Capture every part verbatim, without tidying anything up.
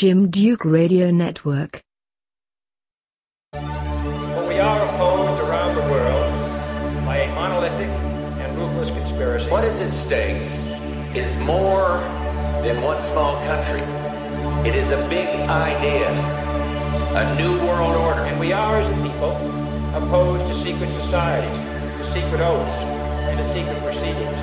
Jim Duke Radio Network. But we are opposed around the world by a monolithic and ruthless conspiracy. What is at stake is more than one small country. It is a big idea, a new world order. And we are, as a people, opposed to secret societies, to secret oaths, and to secret proceedings.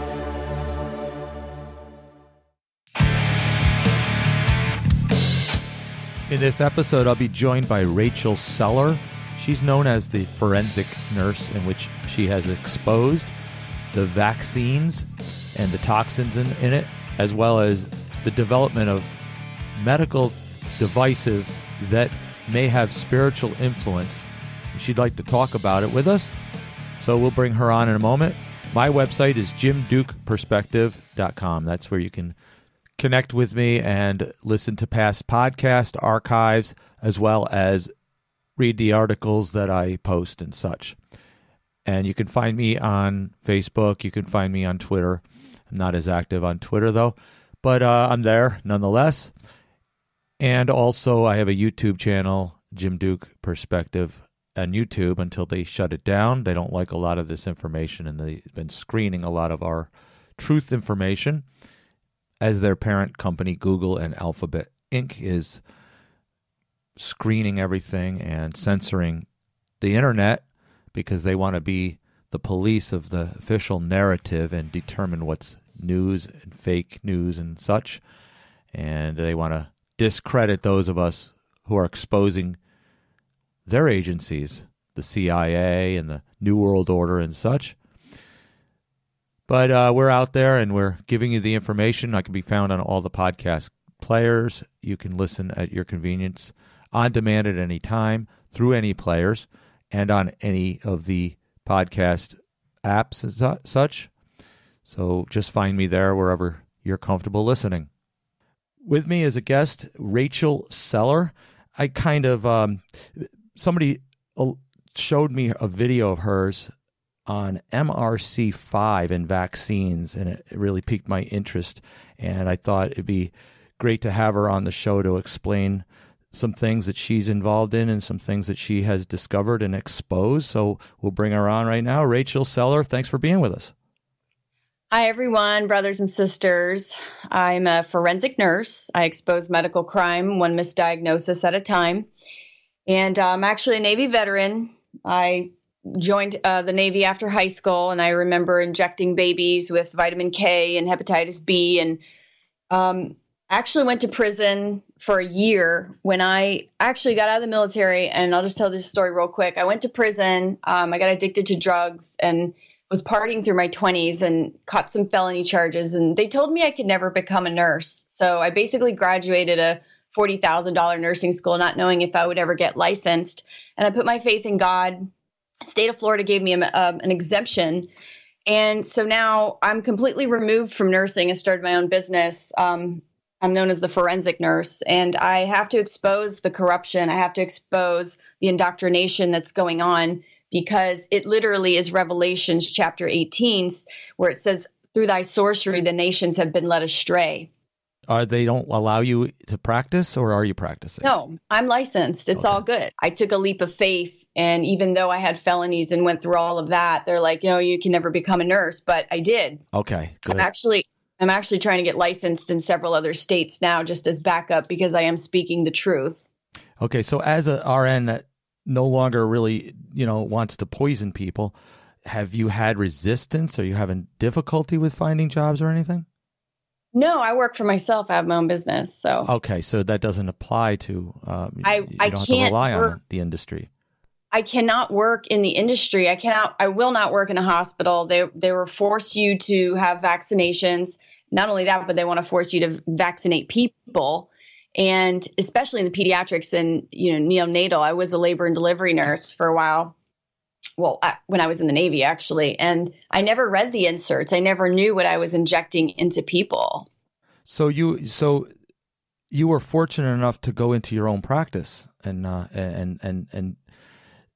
In this episode, I'll be joined by Rachel Seller. She's known as the forensic nurse, in which she has exposed the vaccines and the toxins in, in it, as well as the development of medical devices that may have spiritual influence. She'd like to talk about it with us, so we'll bring her on in a moment. My website is jim duke perspective dot com. That's where you can connect with me and listen to past podcast archives, as well as read the articles that I post and such. And you can find me on Facebook. You can find me on Twitter. I'm not as active on Twitter, though, but uh, I'm there nonetheless. And also, I have a YouTube channel, Jim Duke Perspective, on YouTube until they shut it down. They don't like a lot of this information, and they've been screening a lot of our truth information, as their parent company, Google and Alphabet Incorporated, is screening everything and censoring the internet because they want to be the police of the official narrative and determine what's news and fake news and such. And they want to discredit those of us who are exposing their agencies, the C I A and the New World Order and such. But uh, we're out there and we're giving you the information. I can be found on all the podcast players. You can listen at your convenience, on demand at any time, through any players, and on any of the podcast apps and su- such. So just find me there wherever you're comfortable listening. With me as a guest, Rachel Seller. I kind of, um, somebody showed me a video of hers on M R C five and vaccines, and it really piqued my interest, and I thought it'd be great to have her on the show to explain some things that she's involved in and some things that she has discovered and exposed. So we'll bring her on right now. Rachel Seller, thanks for being with us. Hi, everyone, brothers and sisters. I'm a forensic nurse. I expose medical crime, one misdiagnosis at a time, and I'm actually a Navy veteran. I joined uh, the Navy after high school, and I remember injecting babies with vitamin K and hepatitis B, and um, actually went to prison for a year when I actually got out of the military. And I'll just tell this story real quick. I went to prison. Um, I got addicted to drugs and was partying through my twenties and caught some felony charges. And they told me I could never become a nurse. So I basically graduated a forty thousand dollars nursing school, not knowing if I would ever get licensed. And I put my faith in God. State of Florida gave me a, um, an exemption. And so now I'm completely removed from nursing and started my own business. Um, I'm known as the forensic nurse, and I have to expose the corruption. I have to expose the indoctrination that's going on, because it literally is Revelations chapter eighteen, where it says, through thy sorcery, the nations have been led astray. Uh, they don't allow you to practice, or are you practicing? No, I'm licensed. It's okay. All good. I took a leap of faith. And even though I had felonies and went through all of that, they're like, you know, you can never become a nurse. But I did. Okay, good. I'm actually, I'm actually trying to get licensed in several other states now, just as backup, because I am speaking the truth. Okay, so as a R N that no longer really, you know, wants to poison people, have you had resistance? Are you having difficulty with finding jobs or anything? No, I work for myself. I have my own business. So okay, so that doesn't apply to. Um, I you I don't have can't to rely work, on the industry. I cannot work in the industry. I cannot. I will not work in a hospital. They they were forced you to have vaccinations. Not only that, but they want to force you to vaccinate people, and especially in the pediatrics and you know neonatal. I was a labor and delivery nurse for a while. Well, I, when I was in the Navy, actually, and I never read the inserts. I never knew what I was injecting into people. So you, so you were fortunate enough to go into your own practice and uh, and and and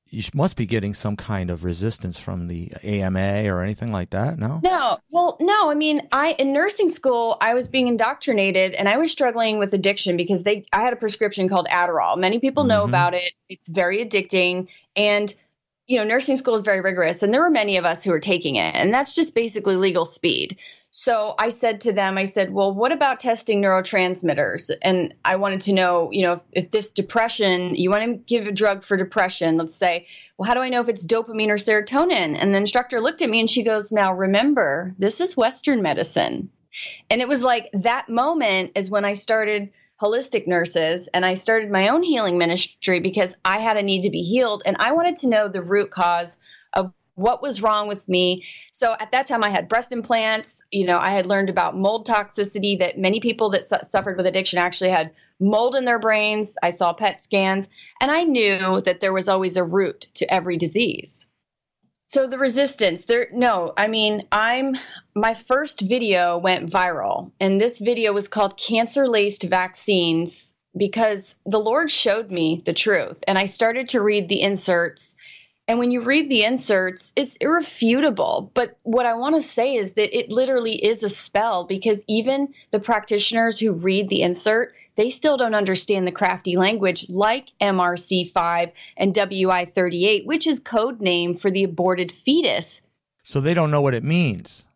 you must be getting some kind of resistance from the A M A or anything like that, no? No, well, no. I mean, I in nursing school, I was being indoctrinated, and I was struggling with addiction because they. I had a prescription called Adderall. Many people know Mhm. about it. It's very addicting, and you know, nursing school is very rigorous, and there were many of us who were taking it, and that's just basically legal speed. So I said to them, I said, well, what about testing neurotransmitters? And I wanted to know, you know, if, if this depression, you want to give a drug for depression, let's say, well, how do I know if it's dopamine or serotonin? And the instructor looked at me and she goes, now remember, this is Western medicine. And it was like that moment is when I started Holistic Nurses and I started my own healing ministry because I had a need to be healed. And I wanted to know the root cause of what was wrong with me. So at that time I had breast implants. You know, I had learned about mold toxicity, that many people that su- suffered with addiction actually had mold in their brains. I saw P E T scans, and I knew that there was always a root to every disease. So the resistance there, no, I mean, I'm, my first video went viral, and this video was called Cancer Laced Vaccines because the Lord showed me the truth, and I started to read the inserts. And when you read the inserts, it's irrefutable. But what I want to say is that it literally is a spell, because even the practitioners who read the insert, they still don't understand the crafty language like M R C five and W I thirty-eight, which is code name for the aborted fetus. So they don't know what it means.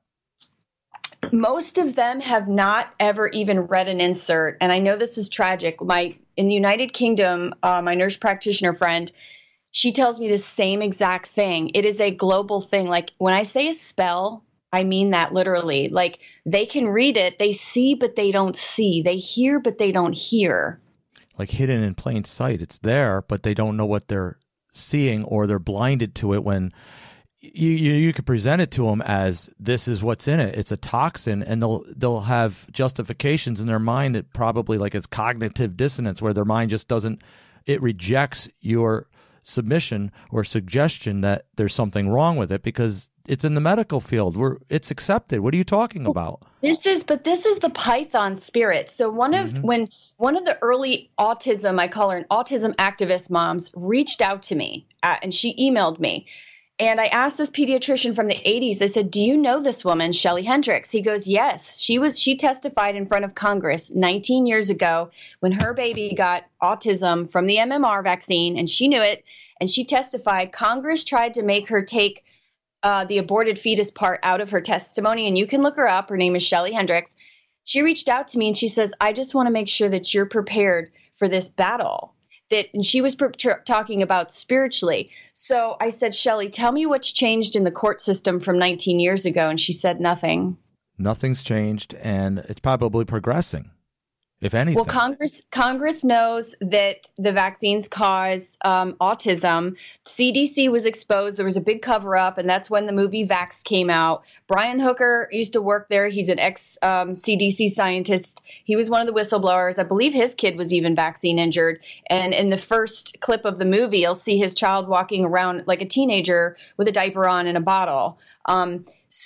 Most of them have not ever even read an insert. And I know this is tragic. My in the United Kingdom, uh, my nurse practitioner friend, she tells me the same exact thing. It is a global thing. Like when I say a spell, I mean that literally. Like they can read it, they see, but they don't see. They hear, but they don't hear. Like hidden in plain sight. It's there, but they don't know what they're seeing, or they're blinded to it when you, you, you could present it to them as this is what's in it. It's a toxin, and they'll they'll have justifications in their mind that probably like it's cognitive dissonance, where their mind just doesn't, it rejects your submission or suggestion that there's something wrong with it because it's in the medical field where it's accepted. What are you talking about? This is, but this is the Python spirit. So one of, Mhm. when one of the early autism, I call her an autism activist moms, reached out to me uh, and she emailed me. And I asked this pediatrician from the eighties, I said, do you know this woman, Shelly Hendricks? He goes, yes, she was, she testified in front of Congress nineteen years ago when her baby got autism from the M M R vaccine, and she knew it. And she testified. Congress tried to make her take uh, the aborted fetus part out of her testimony. And you can look her up. Her name is Shelly Hendricks. She reached out to me and she says, I just want to make sure that you're prepared for this battle. That, and she was pre- tr- talking about spiritually. So I said, Shelly, tell me what's changed in the court system from nineteen years ago. And she said, nothing. Nothing's changed, and it's probably progressing, if anything. Well, Congress Congress knows that the vaccines cause um, autism. C D C was exposed. There was a big cover up, and that's when the movie Vax came out. Brian Hooker used to work there. He's an ex um, C D C scientist. He was one of the whistleblowers. I believe his kid was even vaccine injured. And in the first clip of the movie, you'll see his child walking around like a teenager with a diaper on and a bottle. Um,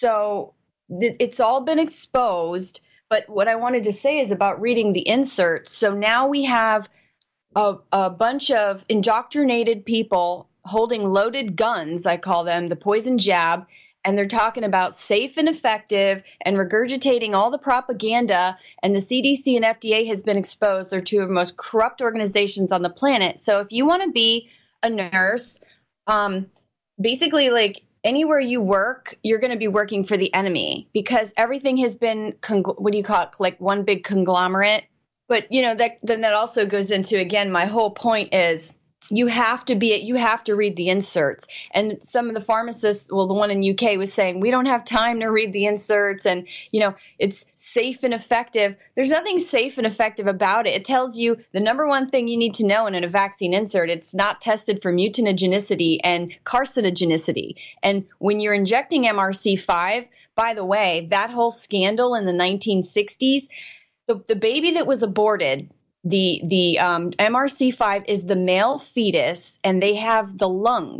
so th- it's all been exposed. But what I wanted to say is about reading the inserts. So now we have a, a bunch of indoctrinated people holding loaded guns, I call them, the poison jab, and they're talking about safe and effective and regurgitating all the propaganda. And the C D C and F D A has been exposed. They're two of the most corrupt organizations on the planet. So if you want to be a nurse, um, basically like anywhere you work, you're going to be working for the enemy because everything has been, congl- what do you call it, like one big conglomerate. But, you know, that then that also goes into, again, my whole point is you have to be, you have to read the inserts. And some of the pharmacists, well, the one in U K was saying, we don't have time to read the inserts. And, you know, it's safe and effective. There's nothing safe and effective about it. It tells you the number one thing you need to know in a vaccine insert. It's not tested for mutagenicity and carcinogenicity. And when you're injecting M R C five, by the way, that whole scandal in the nineteen sixties, the, the baby that was aborted, The the um, M R C five is the male fetus, and they have the lungs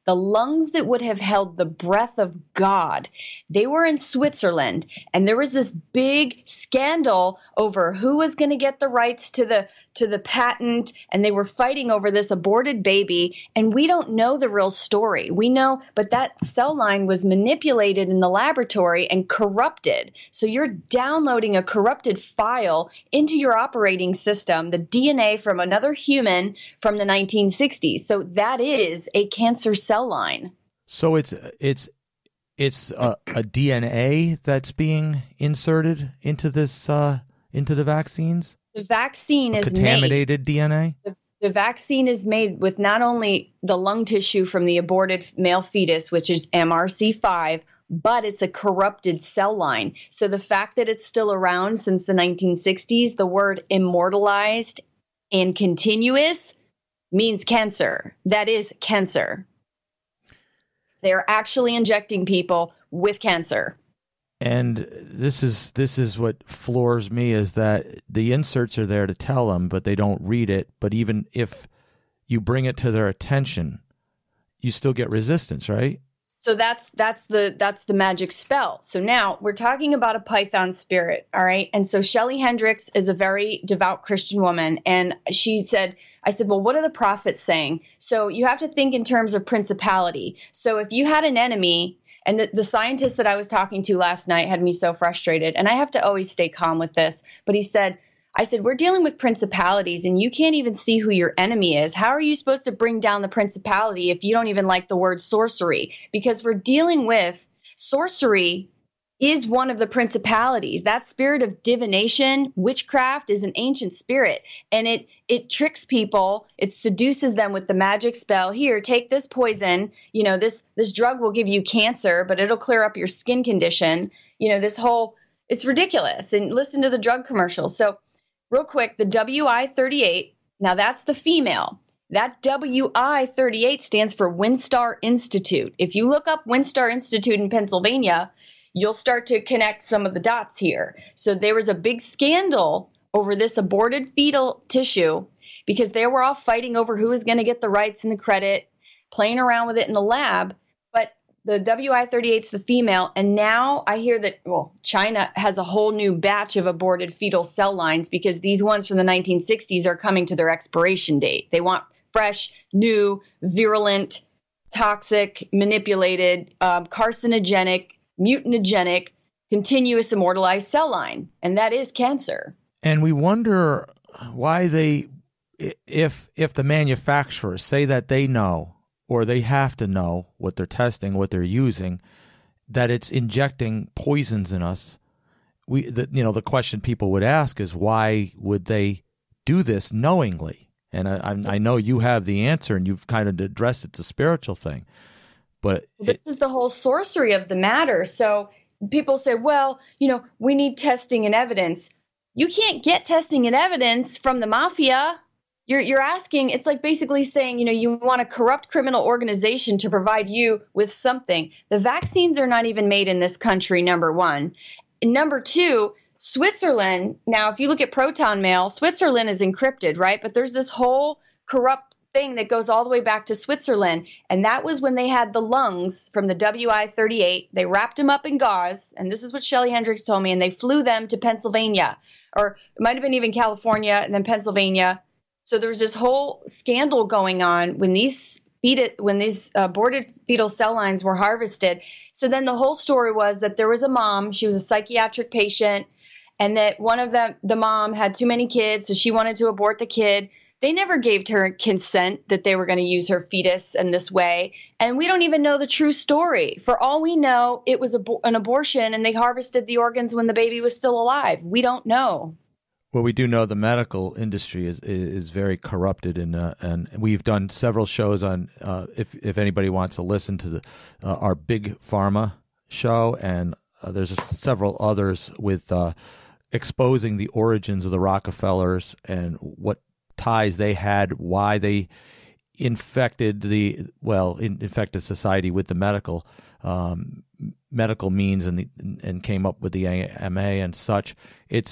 the lungs that would have held the breath of God. They were in Switzerland, and there was this big scandal over who was going to get the rights to the to the patent, and they were fighting over this aborted baby, and we don't know the real story. We know, but that cell line was manipulated in the laboratory and corrupted. So you're downloading a corrupted file into your operating system, the D N A from another human from the nineteen sixties. So that is a cancer cell line. So it's it's it's a, a D N A that's being inserted into this uh, into the vaccines? The vaccine a is contaminated made, D N A? The, the vaccine is made with not only the lung tissue from the aborted male fetus, which is M R C five, but it's a corrupted cell line. So the fact that it's still around since the nineteen sixties, the word immortalized and continuous means cancer. That is cancer. They're actually injecting people with cancer. And this is this is what floors me, is that the inserts are there to tell them, but they don't read it. But even if you bring it to their attention, you still get resistance, right? So that's that's the that's the magic spell. So now we're talking about a Python spirit, all right? And so Shelley Hendricks is a very devout Christian woman, and she said, I said, well, what are the prophets saying? So you have to think in terms of principality. So if you had an enemy, and the, the scientist that I was talking to last night had me so frustrated, and I have to always stay calm with this, but he said, I said, we're dealing with principalities and you can't even see who your enemy is. How are you supposed to bring down the principality if you don't even like the word sorcery? Because we're dealing with sorcery is one of the principalities. That spirit of divination, witchcraft, is an ancient spirit, and it it tricks people. It seduces them with the magic spell. Here, take this poison. You know, this this drug will give you cancer, but it'll clear up your skin condition. You know, this whole, it's ridiculous. And listen to the drug commercials. So real quick, the W I thirty-eight, now that's the female. That W I thirty-eight stands for WinStar Institute. If you look up WinStar Institute in Pennsylvania, you'll start to connect some of the dots here. So there was a big scandal over this aborted fetal tissue because they were all fighting over who was going to get the rights and the credit, playing around with it in the lab. But the W I thirty-eight is the female. And now I hear that, well, China has a whole new batch of aborted fetal cell lines because these ones from the nineteen sixties are coming to their expiration date. They want fresh, new, virulent, toxic, manipulated, um, carcinogenic, mutagenic, continuous immortalized cell line, and that is cancer. And we wonder why they, if if the manufacturers say that they know or they have to know what they're testing, what they're using, that it's injecting poisons in us. We, the, you know, the question people would ask is why would they do this knowingly? And I, I know you have the answer, and you've kind of addressed it's a spiritual thing. But this it, is the whole sorcery of the matter. So people say, well, you know, we need testing and evidence. You can't get testing and evidence from the mafia. You're you're asking, it's like basically saying, you know, you want a corrupt criminal organization to provide you with something. The vaccines are not even made in this country, number one. And number two, Switzerland, now if you look at Proton Mail, Switzerland is encrypted, right? But there's this whole corrupt thing that goes all the way back to Switzerland. And that was when they had the lungs from the W I thirty-eight. They wrapped them up in gauze. And this is what Shelley Hendricks told me. And they flew them to Pennsylvania, or it might have been even California and then Pennsylvania. So there was this whole scandal going on when these fetal, when these aborted fetal cell lines were harvested. So then the whole story was that there was a mom. She was a psychiatric patient, and that one of them, the mom, had too many kids, so she wanted to abort the kid. They never gave her consent that they were going to use her fetus in this way. And we don't even know the true story. For all we know, it was ab- an abortion and they harvested the organs when the baby was still alive. We don't know. Well, we do know the medical industry is is very corrupted, and uh, and we've done several shows on. Uh, if if anybody wants to listen to the uh, our Big Pharma show, and uh, there's several others with uh, exposing the origins of the Rockefellers and what ties they had, why they infected the well in, infected society with the medical um, medical means, and the, and came up with the A M A and such. It's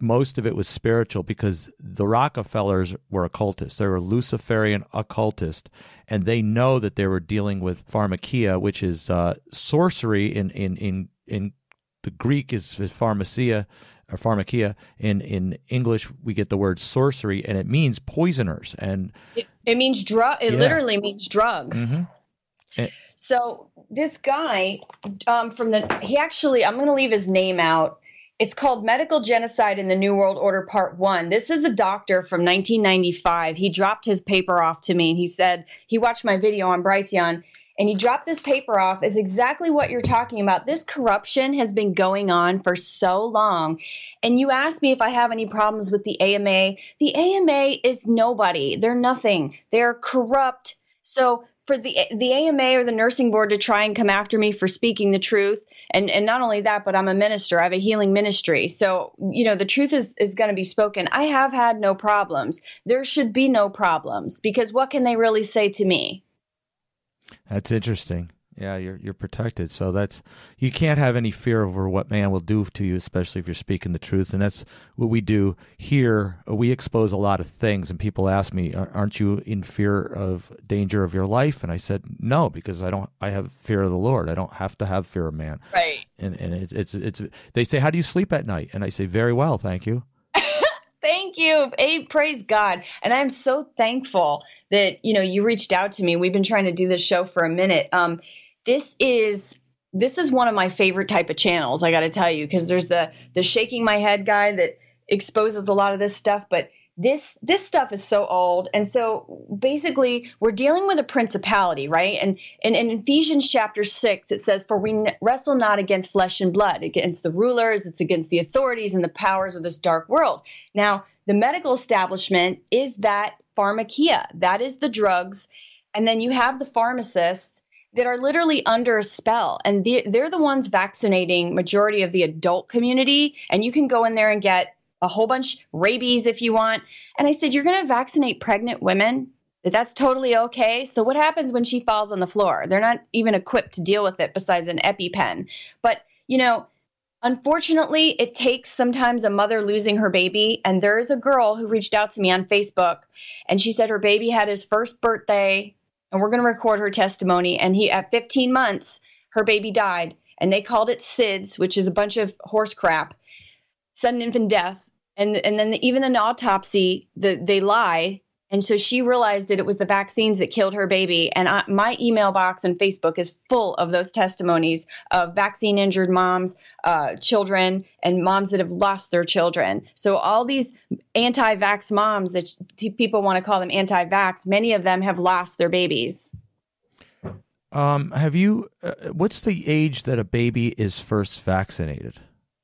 most of it was spiritual because the Rockefellers were occultists. They were Luciferian occultists, and they know that they were dealing with pharmakia, which is uh, sorcery in in in in the Greek is, is pharmacia or pharmakia. In in English, we get the word sorcery, and it means poisoners. And it, it means drug. It yeah. literally means drugs. Mm-hmm. It, so this guy um, from the he actually I'm going to leave his name out. It's called Medical Genocide in the New World Order Part One. This is a doctor from nineteen ninety-five. He dropped his paper off to me. He said he watched my video on Brighteon, and he dropped this paper off as exactly what you're talking about. This corruption has been going on for so long. And you asked me if I have any problems with the A M A. The A M A is nobody. They're nothing. They're corrupt. So for the the A M A or the nursing board to try and come after me for speaking the truth, and, and not only that, but I'm a minister. I have a healing ministry. So, you know, the truth is, is going to be spoken. I have had no problems. There should be no problems because what can they really say to me? That's interesting. Yeah, you're you're protected. So that's you can't have any fear over what man will do to you, especially if you're speaking the truth. And that's what we do here. We expose a lot of things, and people ask me, "Aren't you in fear of danger of your life?" And I said, "No, because I don't. I have fear of the Lord. I don't have to have fear of man." Right. And and it, it's it's. They say, "How do you sleep at night?" And I say, "Very well, thank you." Thank you. Hey, praise God. And I'm so thankful that, you know, you reached out to me. We've been trying to do this show for a minute. Um, this is this is one of my favorite type of channels, I got to tell you, because there's the the shaking my head guy that exposes a lot of this stuff. But this this stuff is so old. And so basically, we're dealing with a principality, right? And, and, and in Ephesians chapter six, it says, "For we wrestle not against flesh and blood, against the rulers, it's against the authorities and the powers of this dark world." Now, the medical establishment is that pharmakia. That is the drugs. And then you have the pharmacists that are literally under a spell. And they're, they're the ones vaccinating majority of the adult community. And you can go in there and get a whole bunch rabies if you want. And I said, "You're going to vaccinate pregnant women? That's totally okay. So what happens when she falls on the floor? They're not even equipped to deal with it besides an EpiPen." But, you know, unfortunately, it takes sometimes a mother losing her baby. And there is a girl who reached out to me on Facebook, and she said her baby had his first birthday, and we're going to record her testimony. And he, at fifteen months, her baby died, and they called it S I D S, which is a bunch of horse crap, sudden infant death. And and then the, even in the autopsy, the, they lie. And so she realized that it was the vaccines that killed her baby. And I, my email box and Facebook is full of those testimonies of vaccine injured moms, uh, children, and moms that have lost their children. So all these anti-vax moms that people want to call them anti-vax, many of them have lost their babies. Um, have you, uh, what's the age that a baby is first vaccinated?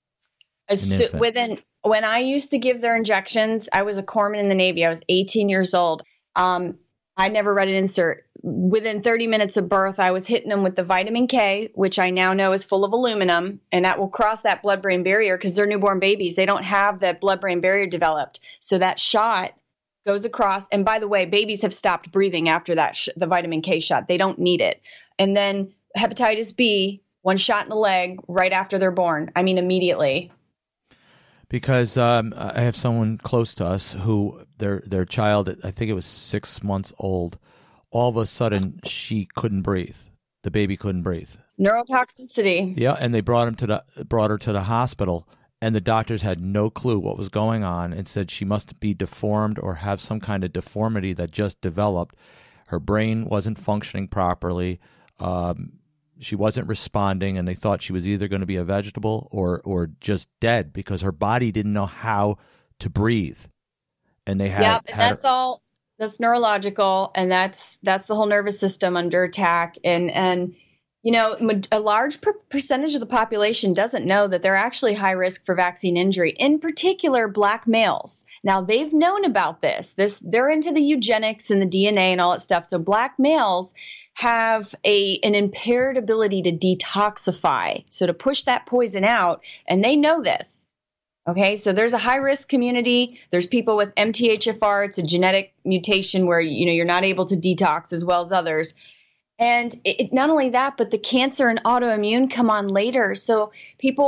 So within, when I used to give their injections, I was a corpsman in the Navy. I was eighteen years old. Um, I never read an insert. Within thirty minutes of birth, I was hitting them with the vitamin K, which I now know is full of aluminum, and that will cross that blood-brain barrier because they're newborn babies. They don't have that blood-brain barrier developed. So that shot goes across. And by the way, babies have stopped breathing after that, sh- the vitamin K shot. They don't need it. And then hepatitis B, one shot in the leg right after they're born. I mean, immediately. Because um, I have someone close to us who their their child, I think it was six months old, all of a sudden she couldn't breathe. The baby couldn't breathe. Neurotoxicity. Yeah, and they brought him to the brought her to the hospital, and the doctors had no clue what was going on and said she must be deformed or have some kind of deformity that just developed. Her brain wasn't functioning properly. Um, She wasn't responding, and they thought she was either going to be a vegetable or or just dead because her body didn't know how to breathe. And they had, yep, and had that's her- all. That's neurological, and that's that's the whole nervous system under attack. And and you know, a large per- percentage of the population doesn't know that they're actually high risk for vaccine injury. In particular, Black males. Now they've known about this. This they're into the eugenics and the D N A and all that stuff. So Black males have a an impaired ability to detoxify, so to push that poison out, and they know this. Okay, so there's a high risk community. There's people with M T H F R. It's a genetic mutation where you know you're not able to detox as well as others. And it, not only that, but the cancer and autoimmune come on later. So people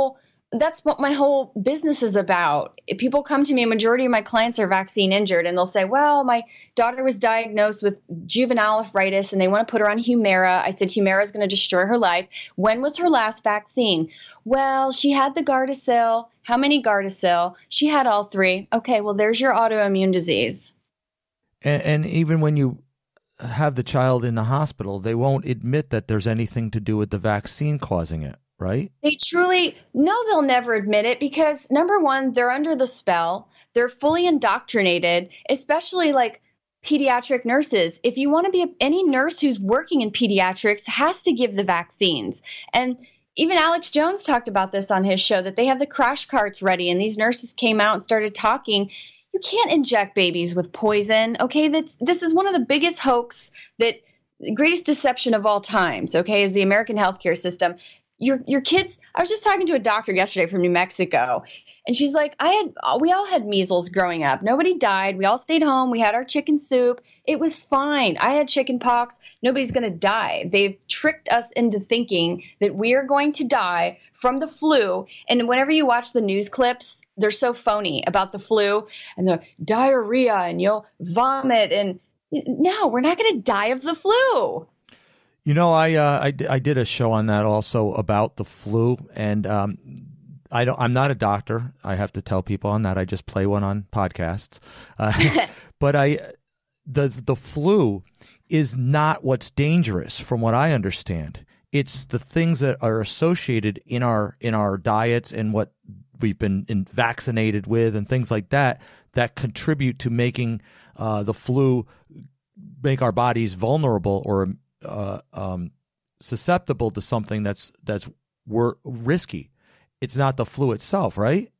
that's what my whole business is about. If people come to me, a majority of my clients are vaccine injured, and they'll say, well, my daughter was diagnosed with juvenile arthritis and they want to put her on Humira. I said, Humira is going to destroy her life. When was her last vaccine? Well, she had the Gardasil. How many Gardasil? She had all three. Okay, well, there's your autoimmune disease. And, and even when you have the child in the hospital, they won't admit that there's anything to do with the vaccine causing it. Right? They truly, no, they'll never admit it because number one, they're under the spell. They're fully indoctrinated, especially like pediatric nurses. If you want to be a, any nurse who's working in pediatrics has to give the vaccines. And even Alex Jones talked about this on his show, that they have the crash carts ready. And these nurses came out and started talking. You can't inject babies with poison. Okay. That's, this is one of the biggest hoax, that the greatest deception of all times. Okay. Is the American healthcare system. Your your kids, I was just talking to a doctor yesterday from New Mexico, and she's like, I had, we all had measles growing up. Nobody died. We all stayed home. We had our chicken soup. It was fine. I had chicken pox. Nobody's going to die. They've tricked us into thinking that we are going to die from the flu. And whenever you watch the news clips, they're so phony about the flu and the diarrhea and you'll vomit. And no, we're not going to die of the flu. You know, I, uh, I I did a show on that also about the flu, and um, I don't. I'm not a doctor. I have to tell people on that. I just play one on podcasts. Uh, but I, the the flu is not what's dangerous, from what I understand. It's the things that are associated in our in our diets and what we've been in, vaccinated with, and things like that, that contribute to making uh, the flu make our bodies vulnerable or Uh, um, susceptible to something that's that's wor- risky. It's not the flu itself, right?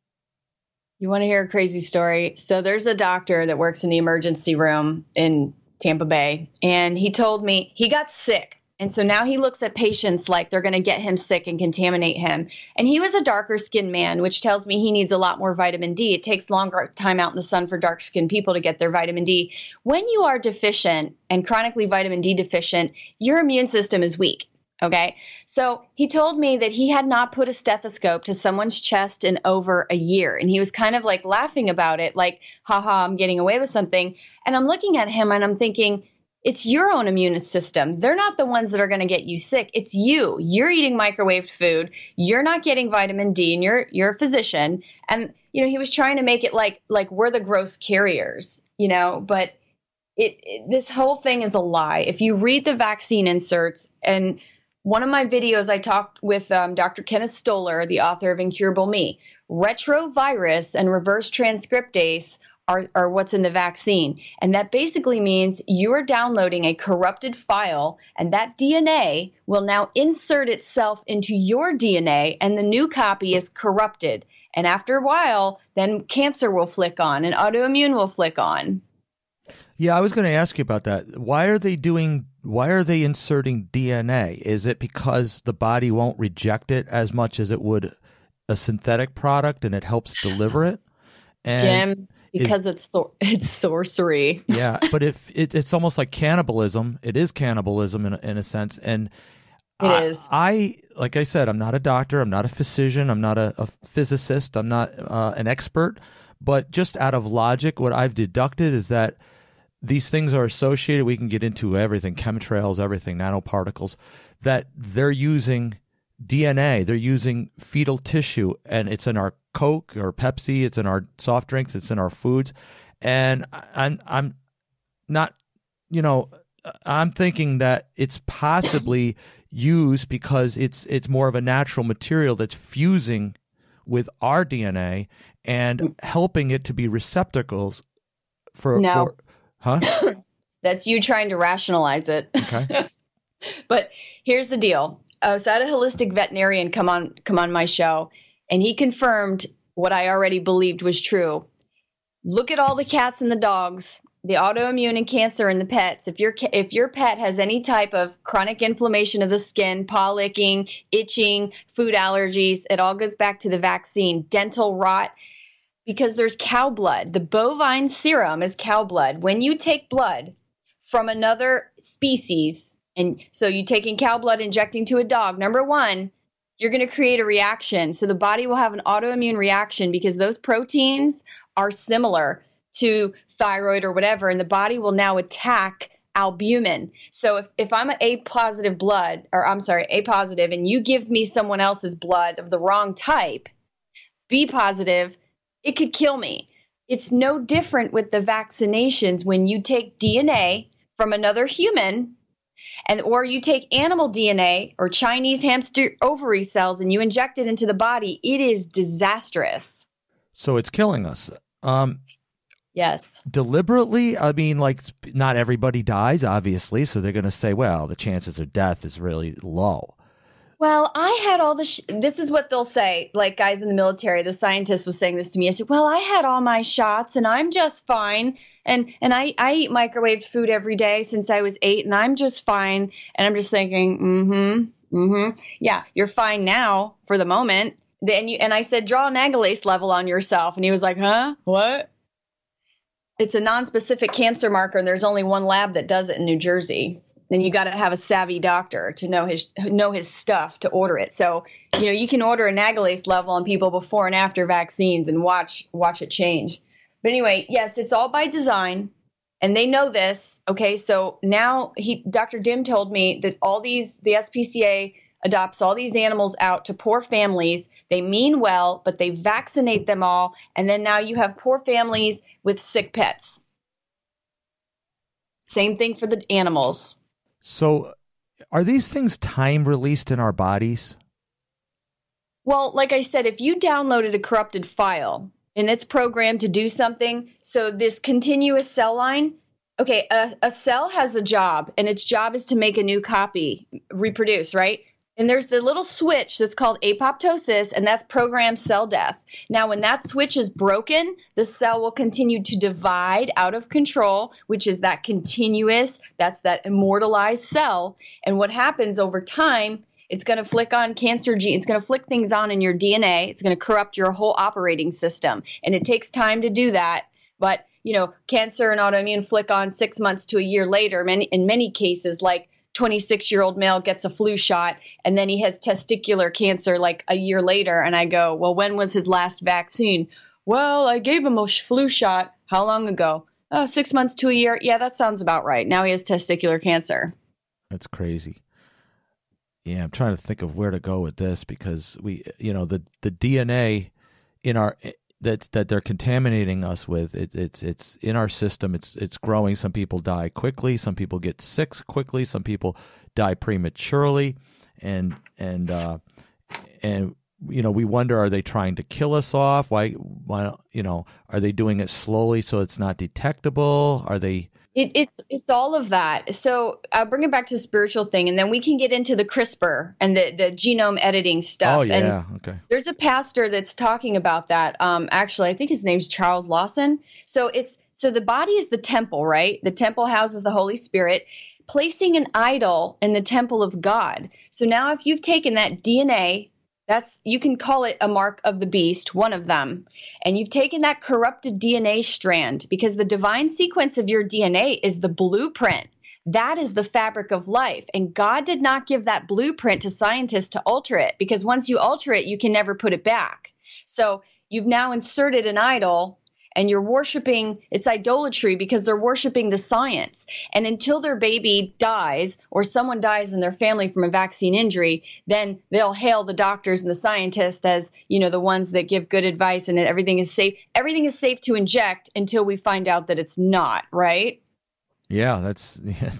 You want to hear a crazy story? So there's a doctor that works in the emergency room in Tampa Bay, and he told me he got sick. And so now he looks at patients like they're going to get him sick and contaminate him. And he was a darker skinned man, which tells me he needs a lot more vitamin D. It takes longer time out in the sun for dark skinned people to get their vitamin D. When you are deficient and chronically vitamin D deficient, your immune system is weak. Okay. So he told me that he had not put a stethoscope to someone's chest in over a year. And he was kind of like laughing about it, like, haha, I'm getting away with something. And I'm looking at him and I'm thinking, it's your own immune system. They're not the ones that are going to get you sick. It's you. You're eating microwaved food. You're not getting vitamin D, and you're you're a physician. And you know, he was trying to make it like like we're the gross carriers, you know. But it, it this whole thing is a lie. If you read the vaccine inserts, and one of my videos, I talked with um, Doctor Kenneth Stoller, the author of Incurable Me. Retrovirus and reverse transcriptase Are, are what's in the vaccine. And that basically means you are downloading a corrupted file, and that D N A will now insert itself into your D N A, and the new copy is corrupted. And after a while, then cancer will flick on and autoimmune will flick on. Yeah, I was going to ask you about that. Why are they doing, why are they inserting D N A? Is it because the body won't reject it as much as it would a synthetic product and it helps deliver it? And Jim, because is, it's sor- it's sorcery. Yeah, but if it, it's almost like cannibalism. It is cannibalism in a, in a sense. And it I, is. I, like I said, I'm not a doctor. I'm not a physician. I'm not a, a physicist. I'm not uh, an expert. But just out of logic, what I've deducted is that these things are associated. We can get into everything, chemtrails, everything, nanoparticles, that they're using D N A. They're using fetal tissue, and it's in our Coke or Pepsi. It's in our soft drinks. It's in our foods. And I'm, I'm not, you know, I'm thinking that it's possibly used because it's it's more of a natural material that's fusing with our D N A and helping it to be receptacles for, no. for huh? That's you trying to rationalize it. Okay. But here's the deal. I was at a holistic veterinarian come on come on my show, and he confirmed what I already believed was true. Look at all the cats and the dogs, the autoimmune and cancer in the pets. If your if your pet has any type of chronic inflammation of the skin, paw licking, itching, food allergies, it all goes back to the vaccine. Dental rot, because there's cow blood. The bovine serum is cow blood. When you take blood from another species, and so you taking cow blood injecting to a dog, number one, you're going to create a reaction. So the body will have an autoimmune reaction because those proteins are similar to thyroid or whatever, and the body will now attack albumin. So if, if I'm an A positive blood, or I'm sorry, A positive, and you give me someone else's blood of the wrong type, B positive, it could kill me. It's no different with the vaccinations when you take D N A from another human, and or you take animal D N A or Chinese hamster ovary cells and you inject it into the body. It is disastrous. So it's killing us. Um, yes. Deliberately? I mean, like, not everybody dies, obviously, so they're going to say, well, the chances of death is really low. Well, I had all the, sh- this is what they'll say, like guys in the military, the scientist was saying this to me. I said, well, I had all my shots and I'm just fine. And and I, I eat microwaved food every day since I was eight and I'm just fine. And I'm just thinking, mm-hmm, mm-hmm. Yeah, you're fine now for the moment. Then you, and I said, draw an agalase level on yourself. And he was like, huh? What? It's a non-specific cancer marker and there's only one lab that does it in New Jersey. Then you got to have a savvy doctor to know his know his stuff to order it. So, you know, you can order an agalase level on people before and after vaccines and watch watch it change. But anyway, yes, it's all by design, and they know this. Okay, so now he, Doctor Dim told me that all these, the S P C A adopts all these animals out to poor families. They mean well, but they vaccinate them all, and then now you have poor families with sick pets. Same thing for the animals. So are these things time released in our bodies? Well, like I said, if you downloaded a corrupted file and it's programmed to do something, so this continuous cell line, okay, a, a cell has a job and its job is to make a new copy, reproduce, right? And there's the little switch that's called apoptosis, and that's programmed cell death. Now, when that switch is broken, the cell will continue to divide out of control, which is that continuous, that's that immortalized cell. And what happens over time, it's going to flick on cancer gene. It's going to flick things on in your D N A. It's going to corrupt your whole operating system. And it takes time to do that. But, you know, cancer and autoimmune flick on six months to a year later. Many, in many cases, like twenty-six-year-old male gets a flu shot and then he has testicular cancer like a year later. And I go, well, when was his last vaccine? Well, I gave him a flu shot. How long ago? Oh, six months to a year. Yeah, that sounds about right. Now he has testicular cancer. That's crazy. Yeah, I'm trying to think of where to go with this because we, you know, the, the D N A in our that that they're contaminating us with, it, it's it's in our system. It's it's growing. Some people die quickly. Some people get sick quickly. Some people die prematurely, and and uh, and you know we wonder, are they trying to kill us off? Why why you know are they doing it slowly so it's not detectable? Are they? It, it's it's all of that. So I'll bring it back to the spiritual thing, and then we can get into the CRISPR and the, the genome editing stuff. Oh, yeah. And okay. There's a pastor that's talking about that. Um, actually, I think his name's Charles Lawson. So it's so the body is the temple, right? The temple houses the Holy Spirit. Placing an idol in the temple of God. So now if you've taken that D N A, that's, you can call it a mark of the beast, one of them. And you've taken that corrupted D N A strand, because the divine sequence of your D N A is the blueprint. That is the fabric of life. And God did not give that blueprint to scientists to alter it, because once you alter it, you can never put it back. So you've now inserted an idol, and you're worshiping, it's idolatry because they're worshiping the science. And until their baby dies or someone dies in their family from a vaccine injury, then they'll hail the doctors and the scientists as, you know, the ones that give good advice and everything is safe. Everything is safe to inject until we find out that it's not, right? Yeah, that's yeah.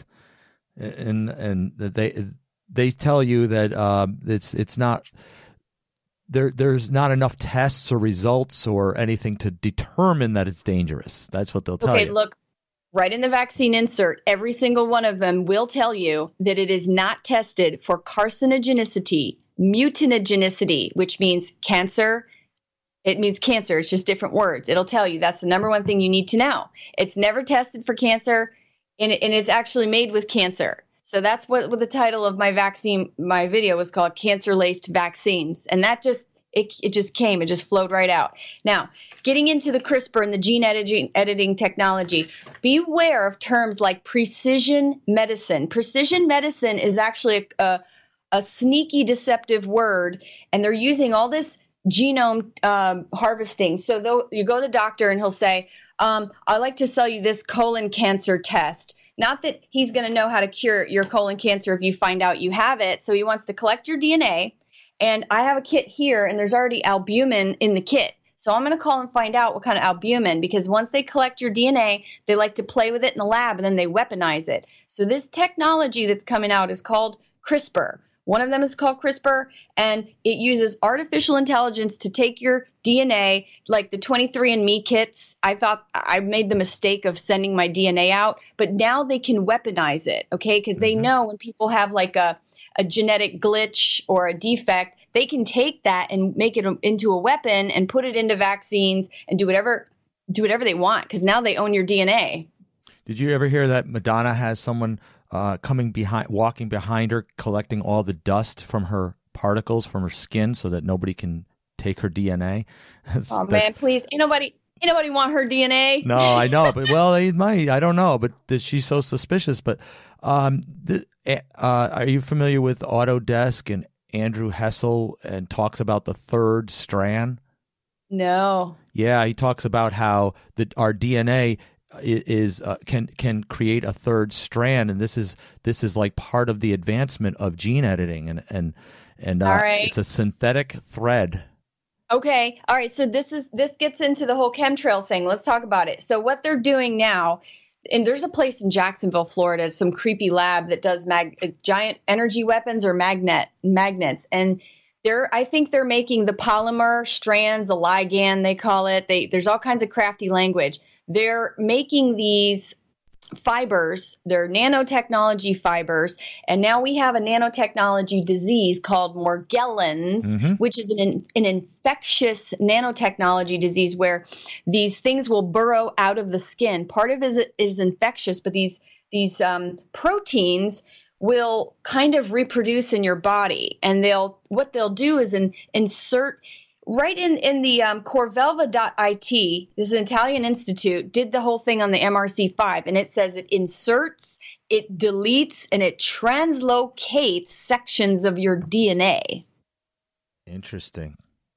and and they they tell you that um, it's it's not. There, there's not enough tests or results or anything to determine that it's dangerous. That's what they'll tell okay, you. Okay, look, right in the vaccine insert, every single one of them will tell you that it is not tested for carcinogenicity, mutanogenicity, which means cancer. It means cancer. It's just different words. It'll tell you that's the number one thing you need to know. It's never tested for cancer, and, and it's actually made with cancer. So that's what, what the title of my vaccine, my video was called, Cancer-Laced Vaccines. And that just, it, it just came, it just flowed right out. Now, getting into the CRISPR and the gene editing, editing technology, beware of terms like precision medicine. Precision medicine is actually a, a sneaky, deceptive word, and they're using all this genome um, harvesting. So though you go to the doctor and he'll say, um, I'd like to sell you this colon cancer test. Not that he's going to know how to cure your colon cancer if you find out you have it. So he wants to collect your D N A. And I have a kit here, and there's already albumin in the kit. So I'm going to call and find out what kind of albumin, because once they collect your D N A, they like to play with it in the lab, and then they weaponize it. So this technology that's coming out is called CRISPR. One of them is called CRISPR, and it uses artificial intelligence to take your D N A, like the twenty-three and me kits. I thought I made the mistake of sending my D N A out, but now they can weaponize it, okay? Because they Mhm. know when people have like a, a genetic glitch or a defect, they can take that and make it into a weapon and put it into vaccines and do whatever do whatever they want, because now they own your D N A. Did you ever hear that Madonna has someone uh, coming behind, walking behind her, collecting all the dust from her particles from her skin so that nobody can take her D N A? That's- Oh that- man, please, ain't nobody, ain't nobody want her D N A. No, I know, but well, they might. I don't know, but th- she's so suspicious. But um, the, uh, are you familiar with Autodesk and Andrew Hessel, and talks about the third strand? No. Yeah, he talks about how the our D N A is uh, can can create a third strand, and this is this is like part of the advancement of gene editing, and and and uh, All right. it's a synthetic thread. Okay. All right. So this is this gets into the whole chemtrail thing. Let's talk about it. So what they're doing now, and there's a place in Jacksonville, Florida, some creepy lab that does mag- giant energy weapons or magnet magnets, and they're I think they're making the polymer strands, the ligand they call it. They there's all kinds of crafty language. They're making these fibers, they're nanotechnology fibers, and now we have a nanotechnology disease called Morgellons, Mhm. which is an, an infectious nanotechnology disease where these things will burrow out of the skin. Part of it is, is infectious, but these these um, proteins will kind of reproduce in your body, and they'll what they'll do is in, insert right in, in the um, Corvelva dot I T, this is an Italian institute, did the whole thing on the M R C five, and it says it inserts, it deletes, and it translocates sections of your D N A. Interesting.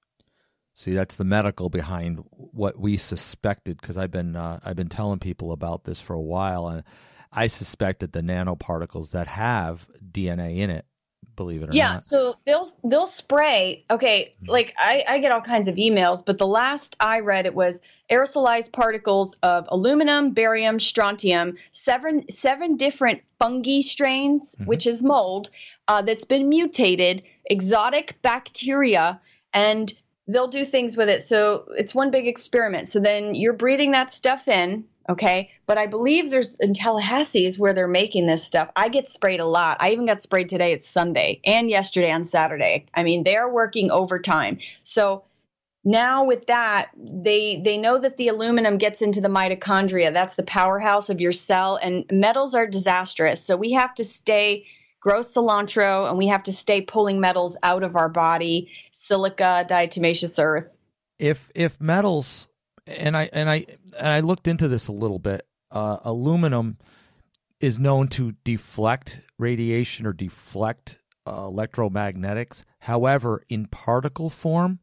See, that's the medical behind what we suspected, because I've been uh, I've been telling people about this for a while, and I suspect that the nanoparticles that have D N A in it, believe it or Yeah, not. so they'll they'll spray. Okay, like I, I get all kinds of emails, but the last I read it was aerosolized particles of aluminum, barium, strontium, seven seven different fungi strains, Mhm. which is mold, uh, that's been mutated, exotic bacteria, and they'll do things with it. So it's one big experiment. So then you're breathing that stuff in. Okay. But I believe there's in Tallahassee is where they're making this stuff. I get sprayed a lot. I even got sprayed today. It's Sunday, and yesterday on Saturday. I mean, they're working overtime. So now with that, they they know that the aluminum gets into the mitochondria. That's the powerhouse of your cell, and metals are disastrous. So we have to stay grow cilantro, and we have to stay pulling metals out of our body, silica, diatomaceous earth. If if metals, and I and I and I looked into this a little bit. Uh, aluminum is known to deflect radiation or deflect uh, electromagnetics. However, in particle form,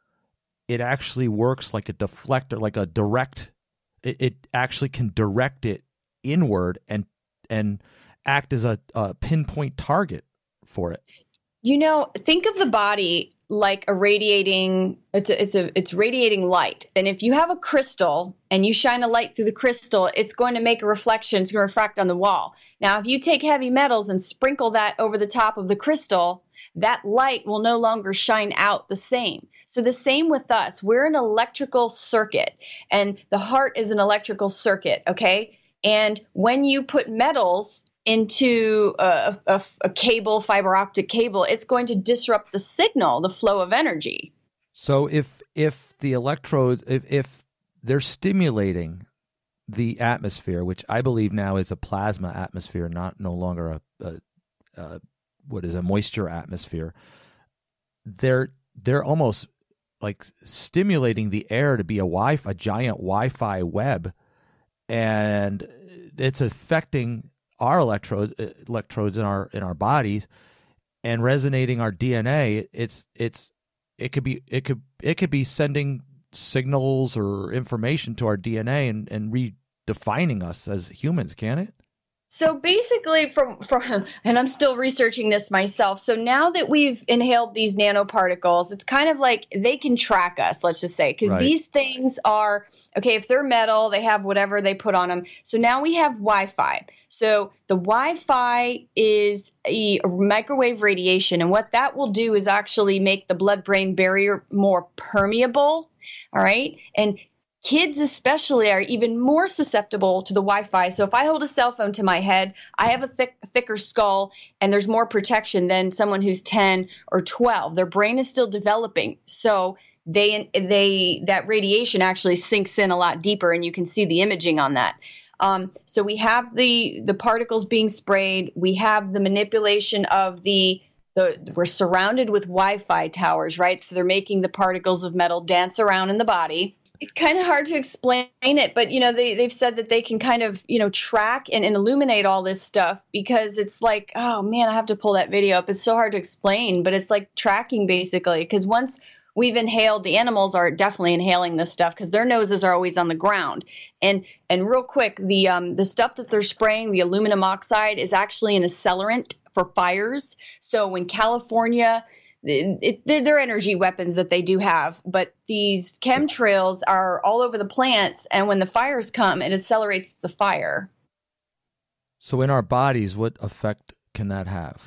it actually works like a deflector, like a direct. It, it actually can direct it inward and and act as a, a pinpoint target for it. You know, think of the body like a radiating it's a, it's a it's radiating light. And if you have a crystal and you shine a light through the crystal, it's going to make a reflection, it's going to refract on the wall. Now, if you take heavy metals and sprinkle that over the top of the crystal, that light will no longer shine out the same. So the same with us. We're an electrical circuit, and the heart is an electrical circuit, okay? And when you put metals into a, a, a cable, fiber optic cable, it's going to disrupt the signal, the flow of energy. So if if the electrodes, if, if they're stimulating the atmosphere, which I believe now is a plasma atmosphere, not no longer a, a, a what is a moisture atmosphere, they're they're almost like stimulating the air to be a wi a giant Wi-Fi web, and it's affecting our electrodes electrodes in our in our bodies, and resonating our D N A, it's it's it could be it could it could be sending signals or information to our D N A and, and redefining us as humans, can it? So basically, from, from and I'm still researching this myself. So now that we've inhaled these nanoparticles, it's kind of like they can track us, let's just say, because Right. these things are, okay, if they're metal, they have whatever they put on them. So now we have Wi-Fi. So the Wi-Fi is a microwave radiation, and what that will do is actually make the blood-brain barrier more permeable, all right? And kids especially are even more susceptible to the Wi-Fi. So if I hold a cell phone to my head, I have a thick, thicker skull, and there's more protection than someone who's ten or twelve. Their brain is still developing. So they they that radiation actually sinks in a lot deeper, and you can see the imaging on that. Um, so we have the the particles being sprayed. We have the manipulation of the the we're surrounded with Wi-Fi towers, right? So they're making the particles of metal dance around in the body. It's kind of hard to explain it, but, you know, they, they've said that they can kind of, you know, track and, and illuminate all this stuff, because it's like, oh, man, I have to pull that video up. It's so hard to explain, but it's like tracking basically, because once we've inhaled, the animals are definitely inhaling this stuff because their noses are always on the ground. And and real quick, the um, the stuff that they're spraying, the aluminum oxide, is actually an accelerant for fires. So when California... It, it, they're, they're energy weapons that they do have, but these chemtrails are all over the plants, and when the fires come, it accelerates the fire. So in our bodies, what effect can that have?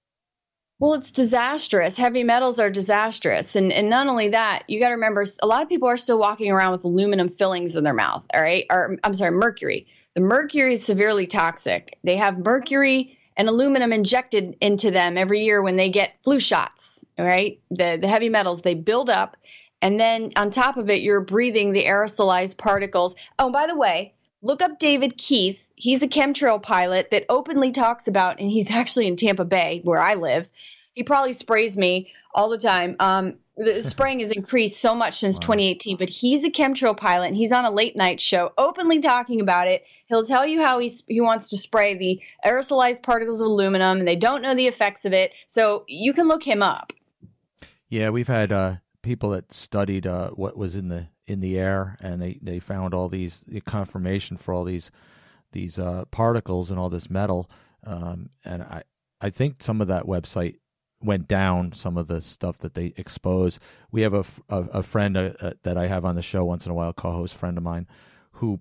Well, it's disastrous. Heavy metals are disastrous. And and not only that, you got to remember, a lot of people are still walking around with aluminum fillings in their mouth, all right? Or I'm sorry, mercury. The mercury is severely toxic. They have mercury and aluminum injected into them every year when they get flu shots, all right? The, the heavy metals, they build up. And then on top of it, you're breathing the aerosolized particles. Oh, by the way, look up David Keith. He's a chemtrail pilot that openly talks about, and he's actually in Tampa Bay, where I live. He probably sprays me all the time. Um, the spraying has increased so much since Wow. twenty eighteen, but he's a chemtrail pilot, and he's on a late night show openly talking about it. He'll tell you how he's, he wants to spray the aerosolized particles of aluminum, and they don't know the effects of it. So you can look him up. Yeah, we've had uh, people that studied uh, what was in the in the air, and they, they found all these the confirmation for all these these uh, particles and all this metal. Um, and I I think some of that website went down, some of the stuff that they expose. We have a, a, a friend uh, uh, that I have on the show once in a while, co-host friend of mine, who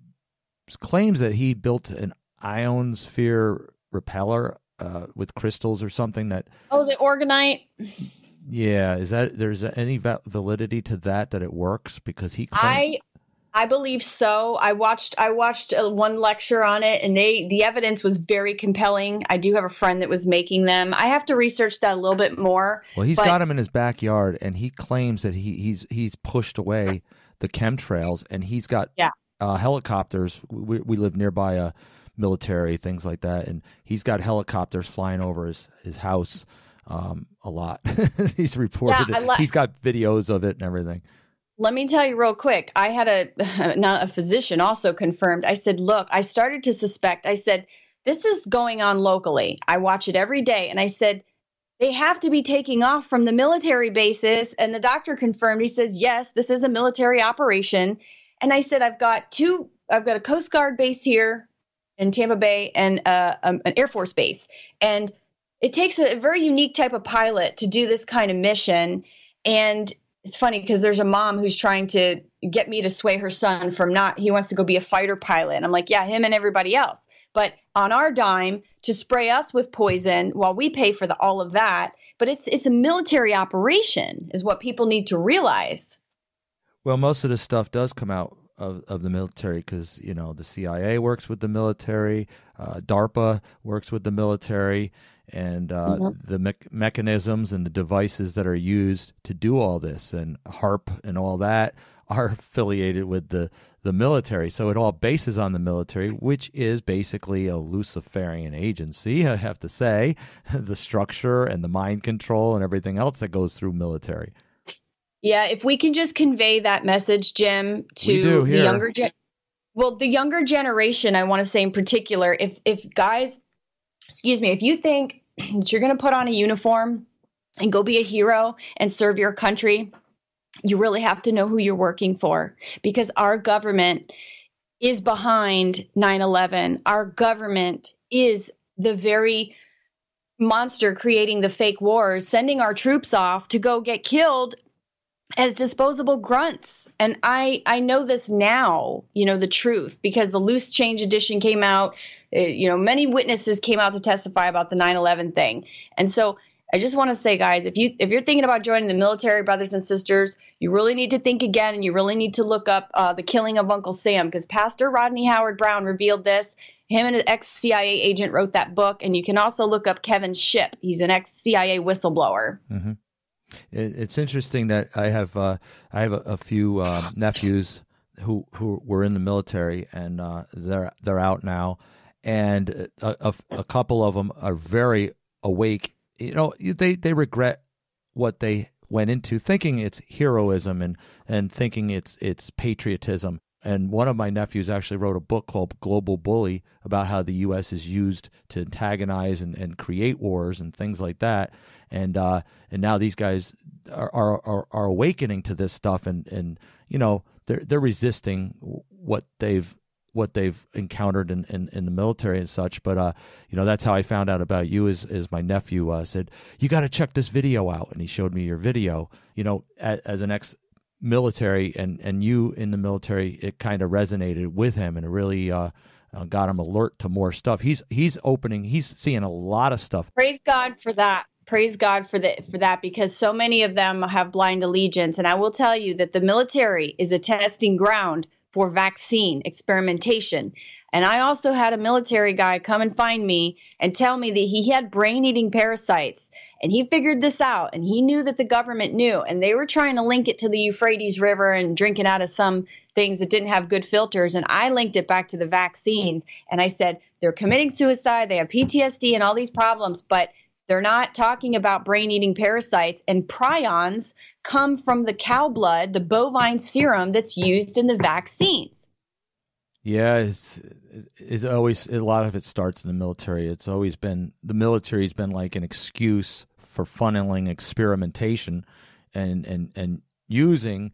claims that he built an ionosphere repeller uh, with crystals or something that... Oh, the orgonite? Yeah, is that there's any va- validity to that, that it works? Because he claimed... I I believe so. I watched I watched uh, one lecture on it, and they the evidence was very compelling. I do have a friend that was making them. I have to research that a little bit more. Well, he's but, got them in his backyard, and he claims that he, he's he's pushed away the chemtrails, and he's got yeah. uh, helicopters. We, we live nearby a military, things like that, and he's got helicopters flying over his, his house um, a lot. He's reported Yeah, I it. li- He's got videos of it and everything. Let me tell you real quick. I had a, not a physician also confirmed. I said, look, I started to suspect. I said, this is going on locally. I watch it every day. And I said, they have to be taking off from the military bases. And the doctor confirmed. He says, yes, this is a military operation. And I said, I've got two, I've got a Coast Guard base here in Tampa Bay and uh, um, an Air Force base. And it takes a very unique type of pilot to do this kind of mission. And it's funny because there's a mom who's trying to get me to sway her son from not, he wants to go be a fighter pilot. And I'm like, yeah, him and everybody else. But on our dime to spray us with poison while we pay for the, all of that. But it's it's a military operation is what people need to realize. Well, most of this stuff does come out of, of the military because, you know, the C I A works with the military, uh, DARPA works with the military, and uh, mm-hmm. the me- mechanisms and the devices that are used to do all this, and HARP and all that, are affiliated with the, the military. So it all bases on the military, which is basically a Luciferian agency, I have to say, the structure and the mind control and everything else that goes through military. Yeah, if we can just convey that message, Jim, to the younger gen- well, the younger generation, I want to say in particular, if if guys, excuse me, if you think that you're going to put on a uniform and go be a hero and serve your country, you really have to know who you're working for, because our government is behind nine eleven. Our government is the very monster creating the fake wars, sending our troops off to go get killed as disposable grunts. And I, I know this now, you know, the truth, because the Loose Change edition came out. Uh, you know, many witnesses came out to testify about the nine eleven thing. And so I just want to say, guys, if you if you're thinking about joining the military, brothers and sisters, you really need to think again, and you really need to look up uh, the killing of Uncle Sam, because Pastor Rodney Howard Brown revealed this. Him and an ex-C I A agent wrote that book, and you can also look up Kevin Shipp. He's an ex-C I A whistleblower. Mm-hmm. It, it's interesting that I have uh, I have a, a few uh, nephews who who were in the military, and uh, they're they're out now, and a, a, a couple of them are very awake. You know, they, they regret what they went into, thinking it's heroism and, and thinking it's it's patriotism. And one of my nephews actually wrote a book called Global Bully about how the U S is used to antagonize and, and create wars and things like that. And uh, and now these guys are, are are are awakening to this stuff, and, and you know they're they're resisting what they've what they've encountered in, in, in the military and such. But, uh, you know, that's how I found out about you is, is my nephew uh, said, you got to check this video out. And he showed me your video, you know, as, as an ex-military and, and you in the military, it kind of resonated with him, and it really uh, uh, got him alert to more stuff. He's, he's opening, he's seeing a lot of stuff. Praise God for that. Praise God for the, for that, because so many of them have blind allegiance. And I will tell you that the military is a testing ground for vaccine experimentation. And I also had a military guy come and find me and tell me that he had brain-eating parasites, and he figured this out, and he knew that the government knew, and they were trying to link it to the Euphrates River and drinking out of some things that didn't have good filters. And I linked it back to the vaccines, and I said, they're committing suicide, they have P T S D and all these problems, but they're not talking about brain-eating parasites, and prions come from the cow blood, the bovine serum that's used in the vaccines. Yeah, it's it's always, a lot of it starts in the military. It's always been, the military's been like an excuse for funneling experimentation and and and using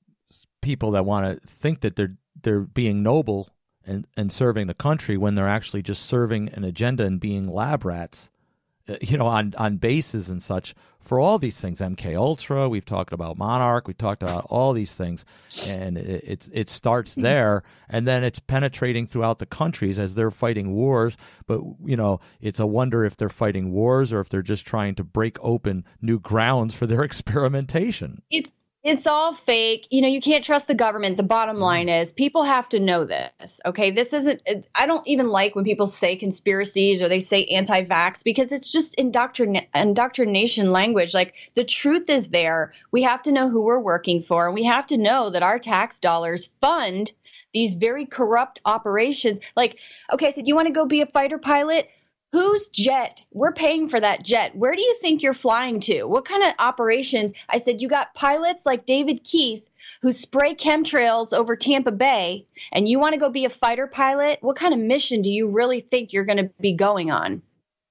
people that want to think that they're they're being noble and, and serving the country when they're actually just serving an agenda and being lab rats. You know, on, on bases and such for all these things, M K Ultra, we've talked about Monarch, we talked about all these things, and it, it's it starts there, and then it's penetrating throughout the countries as they're fighting wars. But, you know, it's a wonder if they're fighting wars or if they're just trying to break open new grounds for their experimentation. It's It's all fake. You know, you can't trust the government. The bottom line is people have to know this. Okay. This isn't, I don't even like when people say conspiracies or they say anti-vax, because it's just indoctrin- indoctrination language. Like, the truth is there. We have to know who we're working for, and we have to know that our tax dollars fund these very corrupt operations. Like, okay, I said, you want to go be a fighter pilot? Whose jet? We're paying for that jet. Where do you think you're flying to? What kind of operations? I said, you got pilots like David Keith who spray chemtrails over Tampa Bay, and you want to go be a fighter pilot? What kind of mission do you really think you're going to be going on?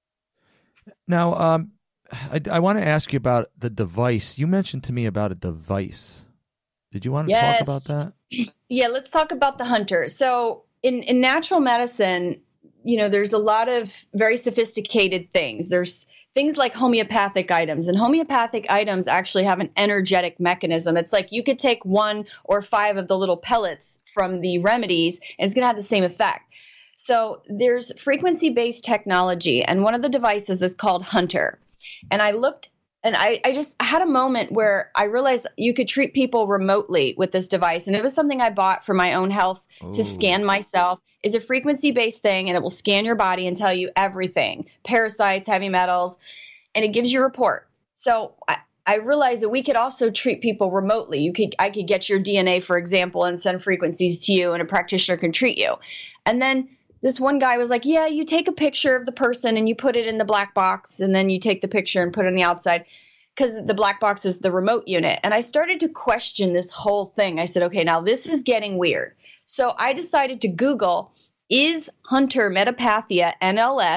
Now, um, I, I want to ask you about the device. You mentioned to me about a device. Did you want to yes. talk about that? Yeah, let's talk about the hunter. So in, in natural medicine, you know, there's a lot of very sophisticated things. There's things like homeopathic items, and homeopathic items actually have an energetic mechanism. It's like you could take one or five of the little pellets from the remedies, and it's going to have the same effect. So there's frequency-based technology, and one of the devices is called Hunter. And I looked, and I, I just had a moment where I realized you could treat people remotely with this device. And it was something I bought for my own health Ooh. to scan myself. It's a frequency-based thing, and it will scan your body and tell you everything, parasites, heavy metals, and it gives you a report. So I, I realized that we could also treat people remotely. You could, I could get your D N A, for example, and send frequencies to you, and a practitioner can treat you. And then this one guy was like, yeah, you take a picture of the person and you put it in the black box, and then you take the picture and put it on the outside, because the black box is the remote unit. And I started to question this whole thing. I said, okay, now this is getting weird. So I decided to Google, is Hunter Metapathia N L S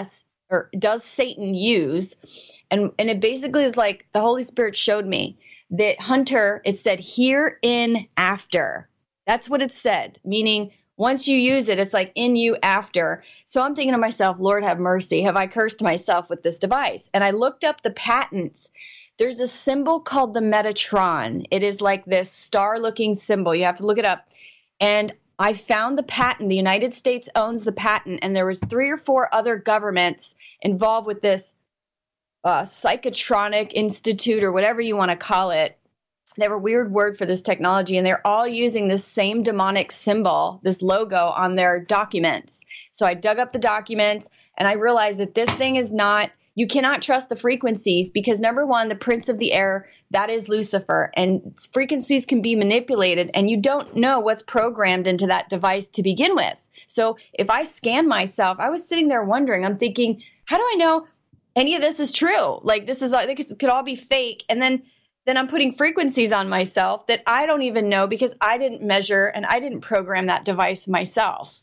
or does Satan use? And and it basically is like the Holy Spirit showed me that Hunter, it said hereinafter. That's what it said, meaning once you use it, it's like in you after. So I'm thinking to myself, Lord have mercy, have I cursed myself with this device? And I looked up the patents. There's a symbol called the Metatron. It is like this star-looking symbol. You have to look it up. And I found the patent. The United States owns the patent, and there was three or four other governments involved with this uh, Psychotronic Institute or whatever you want to call it. They have a weird word for this technology, and they're all using this same demonic symbol, this logo on their documents. So I dug up the documents, and I realized that this thing is not, you cannot trust the frequencies because, number one, the prince of the air, that is Lucifer, and frequencies can be manipulated, and you don't know what's programmed into that device to begin with. So if I scan myself, I was sitting there wondering, I'm thinking, how do I know any of this is true? Like, this is, I think it could all be fake. And then then I'm putting frequencies on myself that I don't even know because I didn't measure and I didn't program that device myself.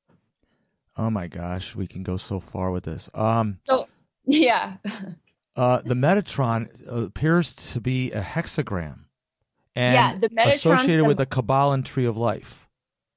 Oh my gosh, we can go so far with this. Um, so, yeah. uh, the Metatron appears to be a hexagram, and yeah, the Metatron associated symbol. with the Kabbalah tree of life.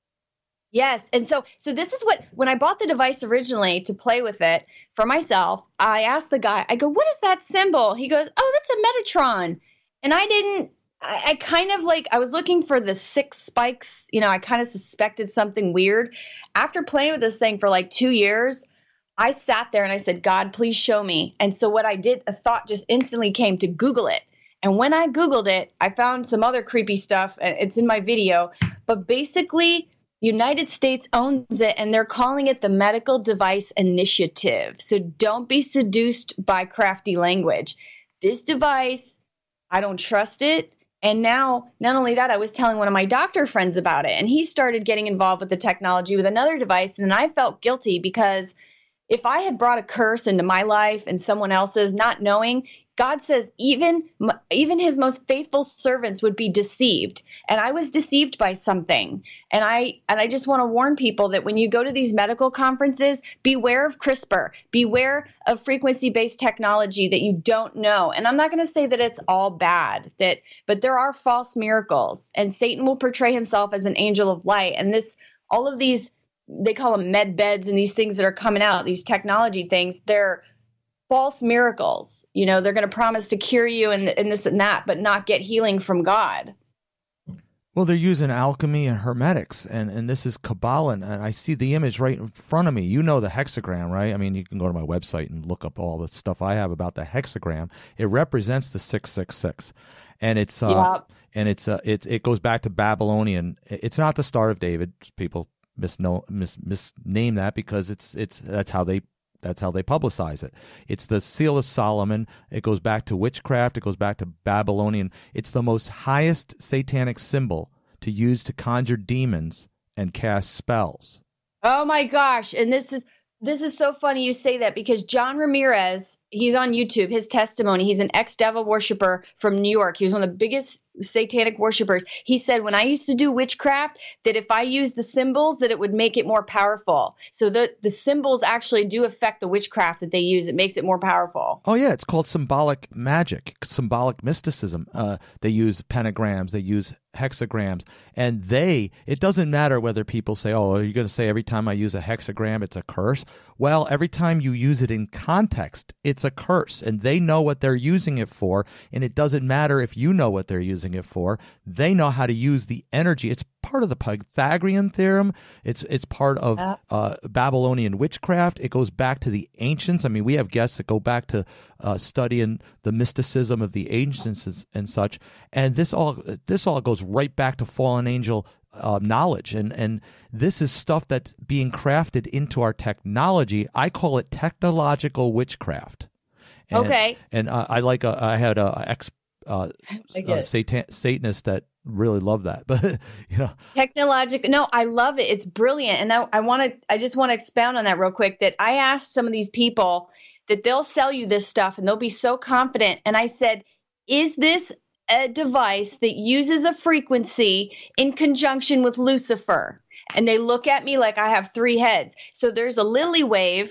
Yes, and so so this is what, when I bought the device originally to play with it for myself, I asked the guy, I go, what is that symbol? He goes, oh, that's a Metatron. And I didn't, I, I kind of like, I was looking for the six spikes, you know, I kind of suspected something weird. After playing with this thing for like two years, I sat there and I said, God, please show me. And so what I did, a thought just instantly came to Google it. And when I Googled it, I found some other creepy stuff, and it's in my video. But basically, the United States owns it, and they're calling it the Medical Device Initiative. So don't be seduced by crafty language. This device, I don't trust it. And now, not only that, I was telling one of my doctor friends about it, and he started getting involved with the technology with another device. And then I felt guilty because if I had brought a curse into my life and someone else's, not knowing, God says even, even his most faithful servants would be deceived. And I was deceived by something. And I and I just want to warn people that when you go to these medical conferences, beware of CRISPR, beware of frequency-based technology that you don't know. And I'm not going to say that it's all bad, that but there are false miracles. And Satan will portray himself as an angel of light. And this, all of these, they call them med beds and these things that are coming out, these technology things, they're false miracles. You know, they're going to promise to cure you and, and this and that, but not get healing from God. Well, they're using alchemy and hermetics, and, and this is Kabbalah, and I see the image right in front of me. You know the hexagram, right? I mean, you can go to my website and look up all the stuff I have about the hexagram. It represents the six six six, and it's uh, Yep. and it's uh, it it goes back to Babylonian. It's not the Star of David. People misno mis misname that because it's it's that's how they. That's how they publicize it. It's the Seal of Solomon. It goes back to witchcraft. It goes back to Babylonian. It's the most highest satanic symbol to use to conjure demons and cast spells. Oh my gosh. And this is this is so funny you say that because John Ramirez, he's on YouTube, his testimony, he's an ex-devil worshiper from New York. He was one of the biggest satanic worshipers. He said, when I used to do witchcraft, that if I used the symbols, that it would make it more powerful. So the, the symbols actually do affect the witchcraft that they use. It makes it more powerful. Oh, yeah. It's called symbolic magic, symbolic mysticism. Uh, they use pentagrams. They use hexagrams. And they, it doesn't matter whether people say, oh, are you going to say every time I use a hexagram, it's a curse? Well, every time you use it in context, it's a curse. And they know what they're using it for. And it doesn't matter if you know what they're using it for. They know how to use the energy. It's part of the Pythagorean theorem. It's it's part of uh, Babylonian witchcraft. It goes back to the ancients. I mean, we have guests that go back to uh, studying the mysticism of the ancients and, and such. And this all this all goes right back to fallen angel uh, knowledge. And and this is stuff that's being crafted into our technology. I call it technological witchcraft. And, Okay. And uh, I like a, I had a ex uh, uh, Satan, Satanist that really love that, but you know, Technological. No, I love it. It's brilliant. And I, I want to, I just want to expound on that real quick, that I asked some of these people that they'll sell you this stuff and they'll be so confident. And I said, is this a device that uses a frequency in conjunction with Lucifer? And they look at me like I have three heads. So there's a lily wave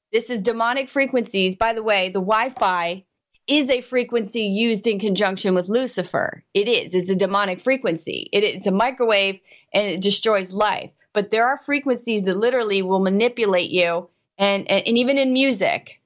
This is demonic frequencies. By the way, the Wi-Fi is a frequency used in conjunction with Lucifer. It is. It's a demonic frequency. It, it's a microwave, and it destroys life. But there are frequencies that literally will manipulate you, and, and, and even in music.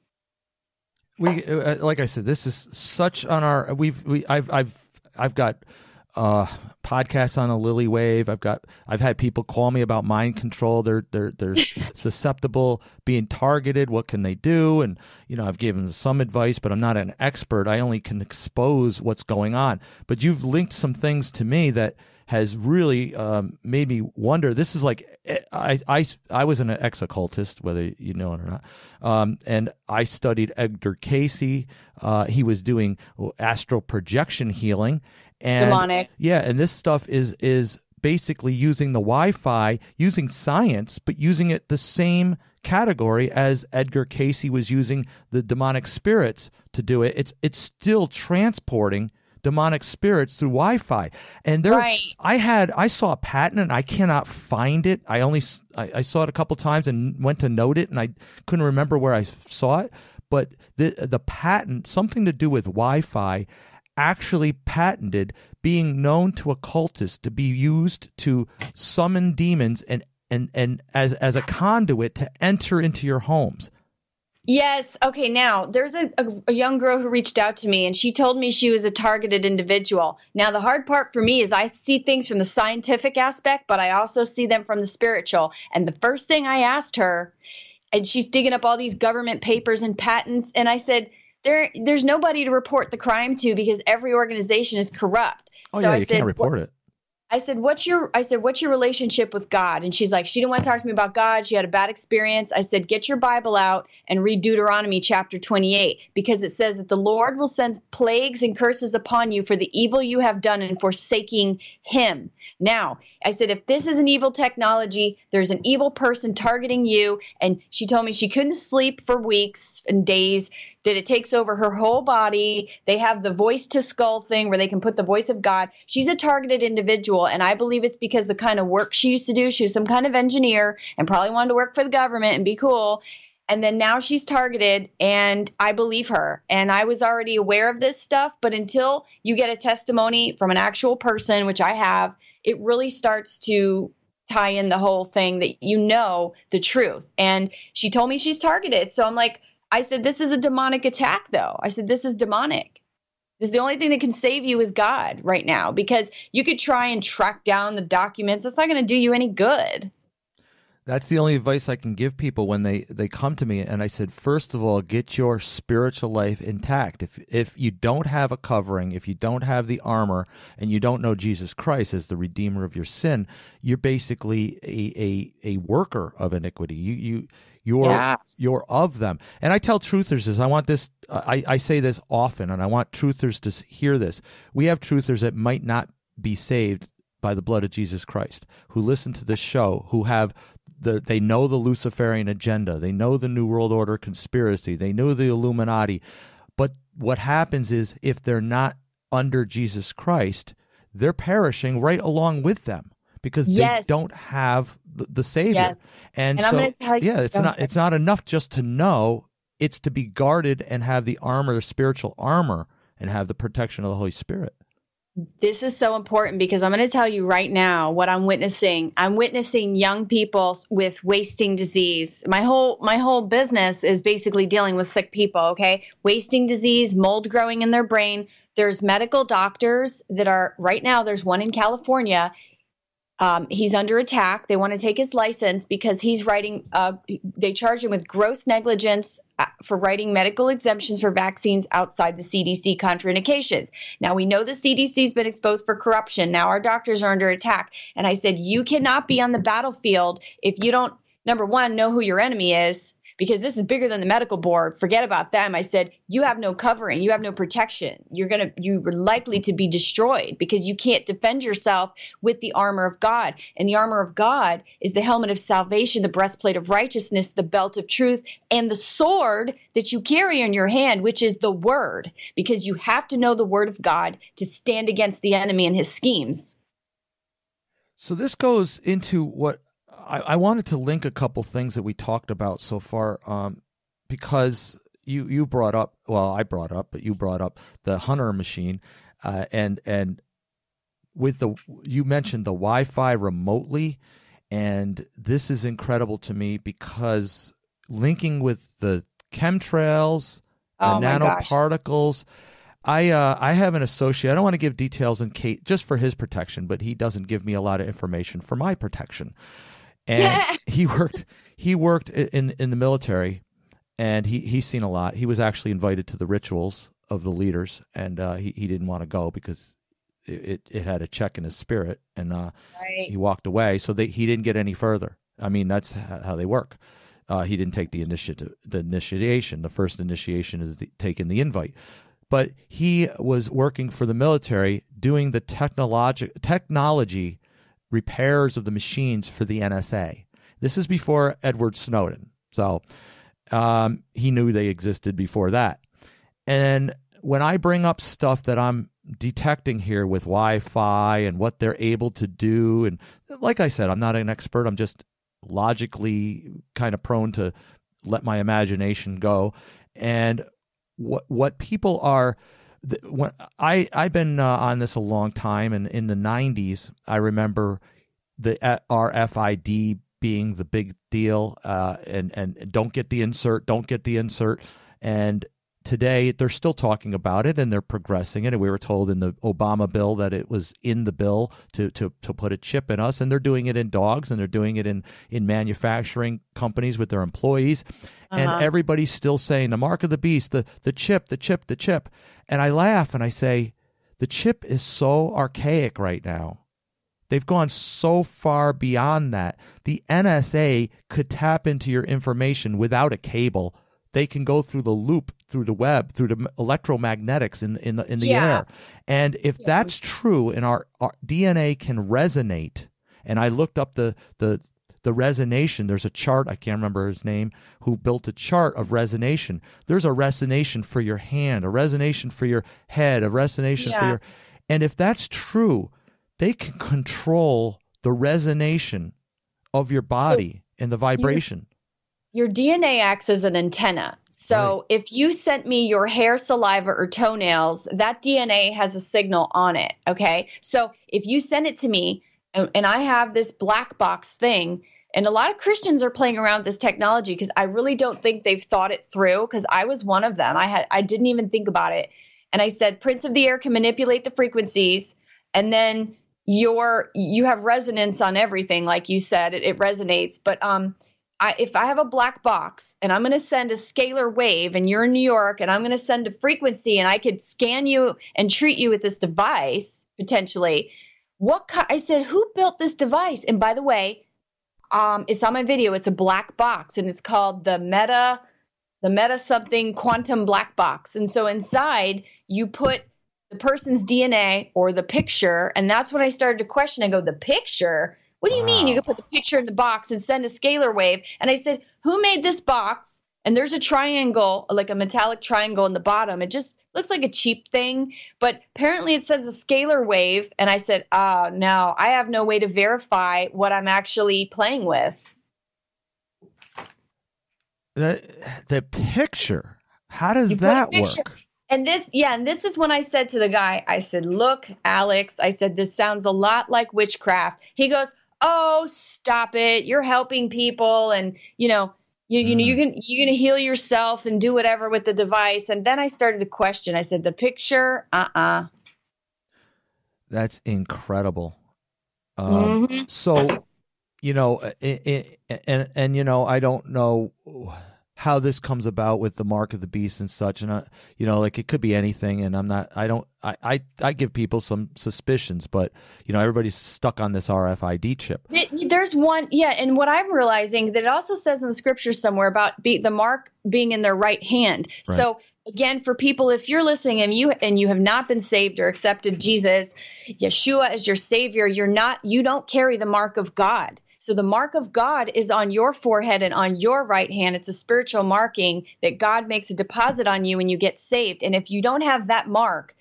We, uh, like I said, this is such on our. We've, we, I've, I've, I've got uh, podcasts on a Lily Wave. I've got, I've had people call me about mind control. They're, they're, they're susceptible, being targeted. What can they do? And you know, I've given them some advice, but I'm not an expert. I only can expose what's going on. But you've linked some things to me that has really um, made me wonder. This is like, I, I, I was an ex-occultist, whether you know it or not, um, and I studied Edgar Cayce. Uh, he was doing astral projection healing. And, demonic. Yeah, and this stuff is is basically using the Wi-Fi, using science, but using it the same category as Edgar Cayce was using the demonic spirits to do it. It's it's still transporting demonic spirits through Wi-Fi. And there, right. I had, I saw a patent and I cannot find it. I only, I, I saw it a couple times and went to note it and I couldn't remember where I saw it. But the the patent, something to do with Wi-Fi, actually patented being known to occultists to be used to summon demons and and and as as a conduit to enter into your homes. Yes. Okay. Now, there's a, a, a young girl who reached out to me and she told me she was a targeted individual. Now, the hard part for me is I see things from the scientific aspect, but I also see them from the spiritual. And the first thing I asked her, and she's digging up all these government papers and patents, and I said, there, there's nobody to report the crime to because every organization is corrupt. Oh, so yeah, I you said, can't report it. I said, what's your, I said, what's your relationship with God? And she's like, she didn't want to talk to me about God. She had a bad experience. I said, get your Bible out and read Deuteronomy chapter twenty-eight, because it says that the Lord will send plagues and curses upon you for the evil you have done in forsaking him. Now, I said, if this is an evil technology, there's an evil person targeting you. And she told me she couldn't sleep for weeks and days, that it takes over her whole body. They have the voice to skull thing where they can put the voice of God. She's a targeted individual. And I believe it's because the kind of work she used to do, she was some kind of engineer and probably wanted to work for the government and be cool. And then now she's targeted, and I believe her. And I was already aware of this stuff, but until you get a testimony from an actual person, which I have, it really starts to tie in the whole thing that you know the truth. And she told me she's targeted. So I'm like, I said, this is a demonic attack, though. I said, this is demonic. This is the only thing that can save you is God right now, because you could try and track down the documents. It's not going to do you any good. That's the only advice I can give people when they, they come to me. And I said, first of all, get your spiritual life intact. If if you don't have a covering, if you don't have the armor, and you don't know Jesus Christ as the Redeemer of your sin, you're basically a a, a worker of iniquity. You you you're Yeah. you're of them. And I tell truthers this. I want this. I I say this often, and I want truthers to hear this. We have truthers that might not be saved by the blood of Jesus Christ, who listen to this show, who have the, they know the Luciferian agenda, they know the New World Order conspiracy, they know the Illuminati. But what happens is, if they're not under Jesus Christ, they're perishing right along with them, because Yes. they don't have the, the Savior. Yes. And, And I'm so, gonna tell you- yeah, it's I'm not sorry. it's not enough just to know. It's to be guarded and have the armor, the spiritual armor, and have the protection of the Holy Spirit. This is so important, because I'm going to tell you right now what I'm witnessing. I'm witnessing young people with wasting disease. My whole my whole business is basically dealing with sick people, okay? Wasting disease, mold growing in their brain. There's medical doctors that are, right now, there's one in California. Um, he's under attack. They want to take his license because he's writing, uh, they charge him with gross negligence uh, for writing medical exemptions for vaccines outside the C D C contraindications. Now, we know the C D C's been exposed for corruption. Now our doctors are under attack. And I said, you cannot be on the battlefield if you don't, number one, know who your enemy is, because this is bigger than the medical board. Forget about them. I said, you have no covering. You have no protection. You're going to, you're likely to be destroyed because you can't defend yourself with the armor of God. And the armor of God is the helmet of salvation, the breastplate of righteousness, the belt of truth, and the sword that you carry in your hand, which is the word, because you have to know the word of God to stand against the enemy and his schemes. So this goes into what I, I wanted to link a couple things that we talked about so far. Um, because you you brought up, well, I brought up, but you brought up the Hunter machine, uh, and and with the you mentioned the Wi-Fi remotely, and this is incredible to me because linking with the chemtrails, Oh, the my gosh. nanoparticles. I uh, I have an associate. I don't want to give details in case just for his protection, but he doesn't give me a lot of information for my protection. And he worked he worked in in the military, and he he's seen a lot. He was actually invited to the rituals of the leaders, and uh, he he didn't want to go because it, it, it had a check in his spirit, and uh, Right. he walked away. So they, he didn't get any further. I mean, that's how they work. Uh, he didn't take the initiative, the initiation. The first initiation is the, taking the invite. But he was working for the military, doing the technology technology repairs of the machines for the N S A. This is before Edward Snowden, so um, he knew they existed before that. And when I bring up stuff that I'm detecting here with Wi-Fi and what they're able to do, and like I said, I'm not an expert. I'm just logically kind of prone to let my imagination go. And what what people are, when I I've been uh, on this a long time, and in the nineties, I remember the R F I D being the big deal, uh, and and don't get the insert, don't get the insert, and today they're still talking about it and they're progressing it. And we were told in the Obama bill that it was in the bill to to to put a chip in us, and they're doing it in dogs, and they're doing it in in manufacturing companies with their employees. And Uh-huh. everybody's still saying the mark of the beast, the the chip, the chip, the chip. And I laugh and I say, the chip is so archaic right now. They've gone so far beyond that. The N S A could tap into your information without a cable. They can go through the loop, through the web, through the electromagnetics in in the in the Yeah. air. And if that's true, and our, our D N A can resonate, and I looked up the the the resonation. There's a chart, I can't remember his name, who built a chart of resonation. There's a resonation for your hand, a resonation for your head, a resonation for Yeah. your... And if that's true, they can control the resonation of your body and the vibration. Your D N A acts as an antenna. So if you sent me your hair, saliva, or toenails, that D N A has a signal on it. Okay. So if you send it to me, and, and I have this black box thing, and a lot of Christians are playing around with this technology because I really don't think they've thought it through, because I was one of them. I had I didn't even think about it. And I said, Prince of the Air can manipulate the frequencies, and then your you have resonance on everything, like you said, it, it resonates. But um I, if I have a black box and I'm going to send a scalar wave, and you're in New York, and I'm going to send a frequency, and I could scan you and treat you with this device potentially, what ki- I said, who built this device? And by the way, um, it's on my video. It's a black box, and it's called the Meta, the Meta something quantum black box. And so inside you put the person's D N A or the picture, and that's when I started to question. I go, the picture? What do you mean you Wow. can put the picture in the box and send a scalar wave? And I said, who made this box? And there's a triangle, like a metallic triangle in the bottom. It just looks like a cheap thing, but apparently it sends a scalar wave. And I said, oh, no, I have no way to verify what I'm actually playing with. The, the picture, how does You put a that picture- work? And this, yeah, and this is when I said to the guy, I said, look, Alex, I said, this sounds a lot like witchcraft. He goes, oh, stop it. You're helping people. And, you know, you, you know, you can, you can heal yourself and do whatever with the device. And then I started to question. I said, the picture, uh-uh. That's incredible. Um, Mhm. So, you know, i i and and you know, I don't know how this comes about with the mark of the beast and such, and I, you know, like it could be anything. And I'm not, I don't, I, I, I give people some suspicions, but you know, everybody's stuck on this R F I D chip. It- There's one, yeah, and what I'm realizing that it also says in the scripture somewhere about be, the mark being in their right hand. Right. So again, for people, if you're listening and you and you have not been saved or accepted Jesus, Yeshua as your Savior, you're not, you don't carry the mark of God. So the mark of God is on your forehead and on your right hand. It's a spiritual marking that God makes a deposit on you when you get saved. And if you don't have that mark,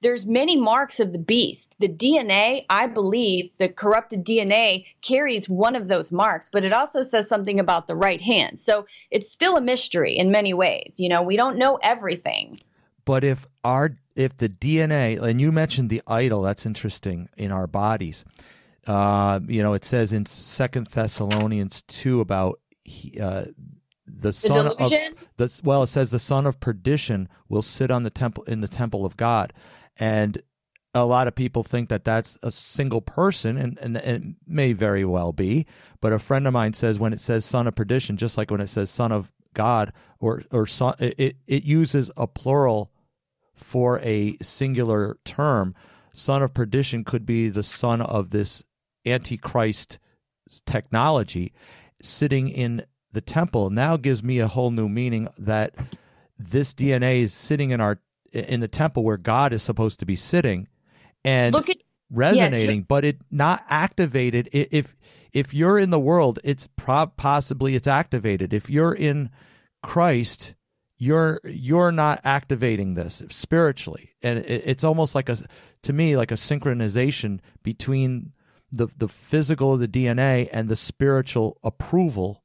there's many marks of the beast. The D N A, I believe, the corrupted D N A carries one of those marks, but it also says something about the right hand. So it's still a mystery in many ways. You know, we don't know everything. But if our if the D N A, and you mentioned the idol, that's interesting, in our bodies. Uh, you know, it says in Second Thessalonians two about uh, the, the son of the well, it says the son of perdition will sit on the temple in the temple of God, and a lot of people think that that's a single person, and, and, and it may very well be. But a friend of mine says when it says son of perdition, just like when it says son of God, or or son, it it uses a plural for a singular term. Son of perdition could be the son of this Antichrist technology sitting in the temple. Now gives me a whole new meaning that this D N A is sitting in our in the temple where God is supposed to be sitting and Look at, resonating, yes. but it not activated. If if you're in the world, it's pro- possibly it's activated. If you're in Christ, you're you're not activating this spiritually, and it, it's almost like a to me like a synchronization between the the physical of the D N A and the spiritual approval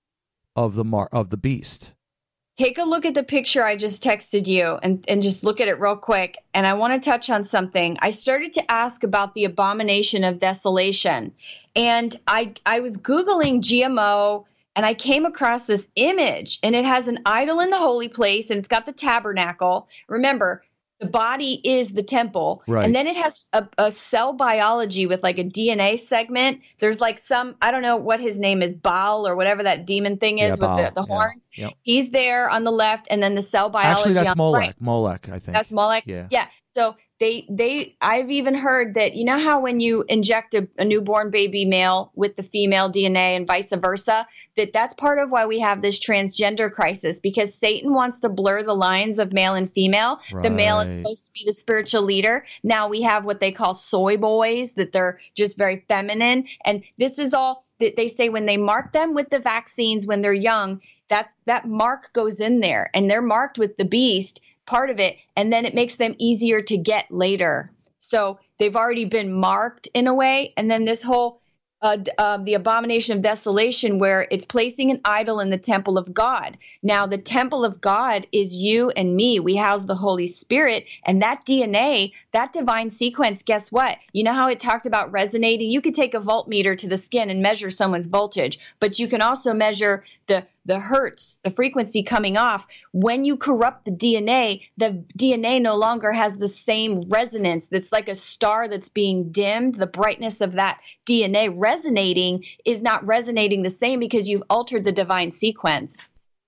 of the mar- of the beast. Take a look at the picture I just texted you and, and just look at it real quick. And I want to touch on something. I started to ask about the abomination of desolation. And I I was Googling G M O, and I came across this image, and it has an idol in the holy place, and it's got the tabernacle. Remember, the body is the temple. Right. And then it has a, a cell biology with like a D N A segment. There's like some, I don't know what his name is, Baal or whatever that demon thing is Yeah, with Baal. the, the Yeah. horns. Yep. He's there on the left, and then the cell biology Actually, that's on the Molech. right. Molech, I think. That's Molech? Yeah. Yeah. So they, they, I've even heard that, you know how when you inject a, a newborn baby male with the female D N A and vice versa, that that's part of why we have this transgender crisis, because Satan wants to blur the lines of male and female. The male is Right. supposed to be the spiritual leader. Now we have what they call soy boys, that they're just very feminine. And this is all that they say when they mark them with the vaccines when they're young, that, that mark goes in there, and they're marked with the beast, part of it, and then it makes them easier to get later. So they've already been marked in a way, and then this whole uh, uh, the abomination of desolation, where it's placing an idol in the temple of God. Now the temple of God is you and me. We house the Holy Spirit, and that D N A, that divine sequence, guess what? You know how it talked about resonating? You could take a voltmeter to the skin and measure someone's voltage, but you can also measure the the hertz, the frequency coming off. When you corrupt the D N A, the D N A no longer has the same resonance. That's like a star that's being dimmed. The brightness of that D N A resonating is not resonating the same because you've altered the divine sequence.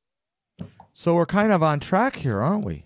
So we're kind of on track here, aren't we?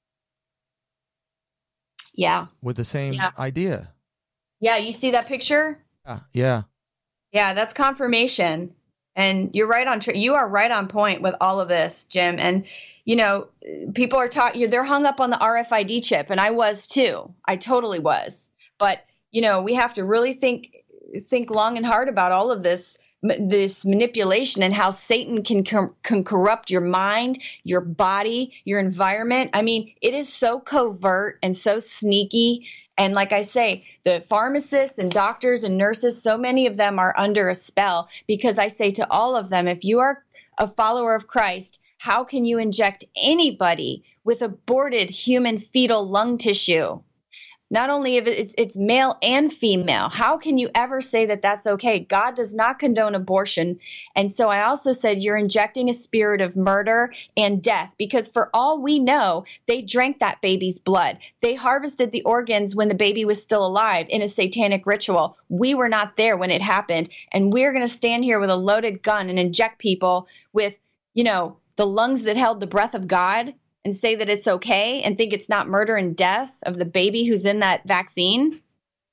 Yeah. With the same Yeah. idea. Yeah, you see that picture? Yeah. Yeah. Yeah, that's confirmation. And you're right on. Tr- you are right on point with all of this, Jim. And you know, people are talking. They're hung up on the R F I D chip, and I was too. I totally was. But you know, we have to really think think long and hard about all of this this manipulation and how Satan can com- can corrupt your mind, your body, your environment. I mean, it is so covert and so sneaky. And like I say, the pharmacists and doctors and nurses, so many of them are under a spell, because I say to all of them, if you are a follower of Christ, how can you inject anybody with aborted human fetal lung tissue? Not only if it's, it's male and female, how can you ever say that that's okay? God does not condone abortion. And so I also said you're injecting a spirit of murder and death, because for all we know, they drank that baby's blood. They harvested the organs when the baby was still alive in a satanic ritual. We were not there when it happened. And we're going to stand here with a loaded gun and inject people with, you know, the lungs that held the breath of God, and say that it's okay and think it's not murder and death of the baby who's in that vaccine?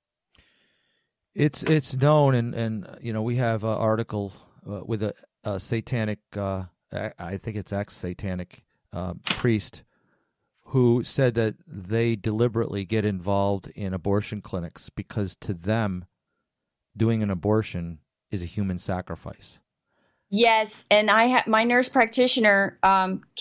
It's it's known, and, and you know, we have an article uh, with a, a satanic, uh, I think it's ex-satanic uh, priest, who said that they deliberately get involved in abortion clinics because to them, doing an abortion is a human sacrifice. Yes, and I ha- my nurse practitioner, um, Kate,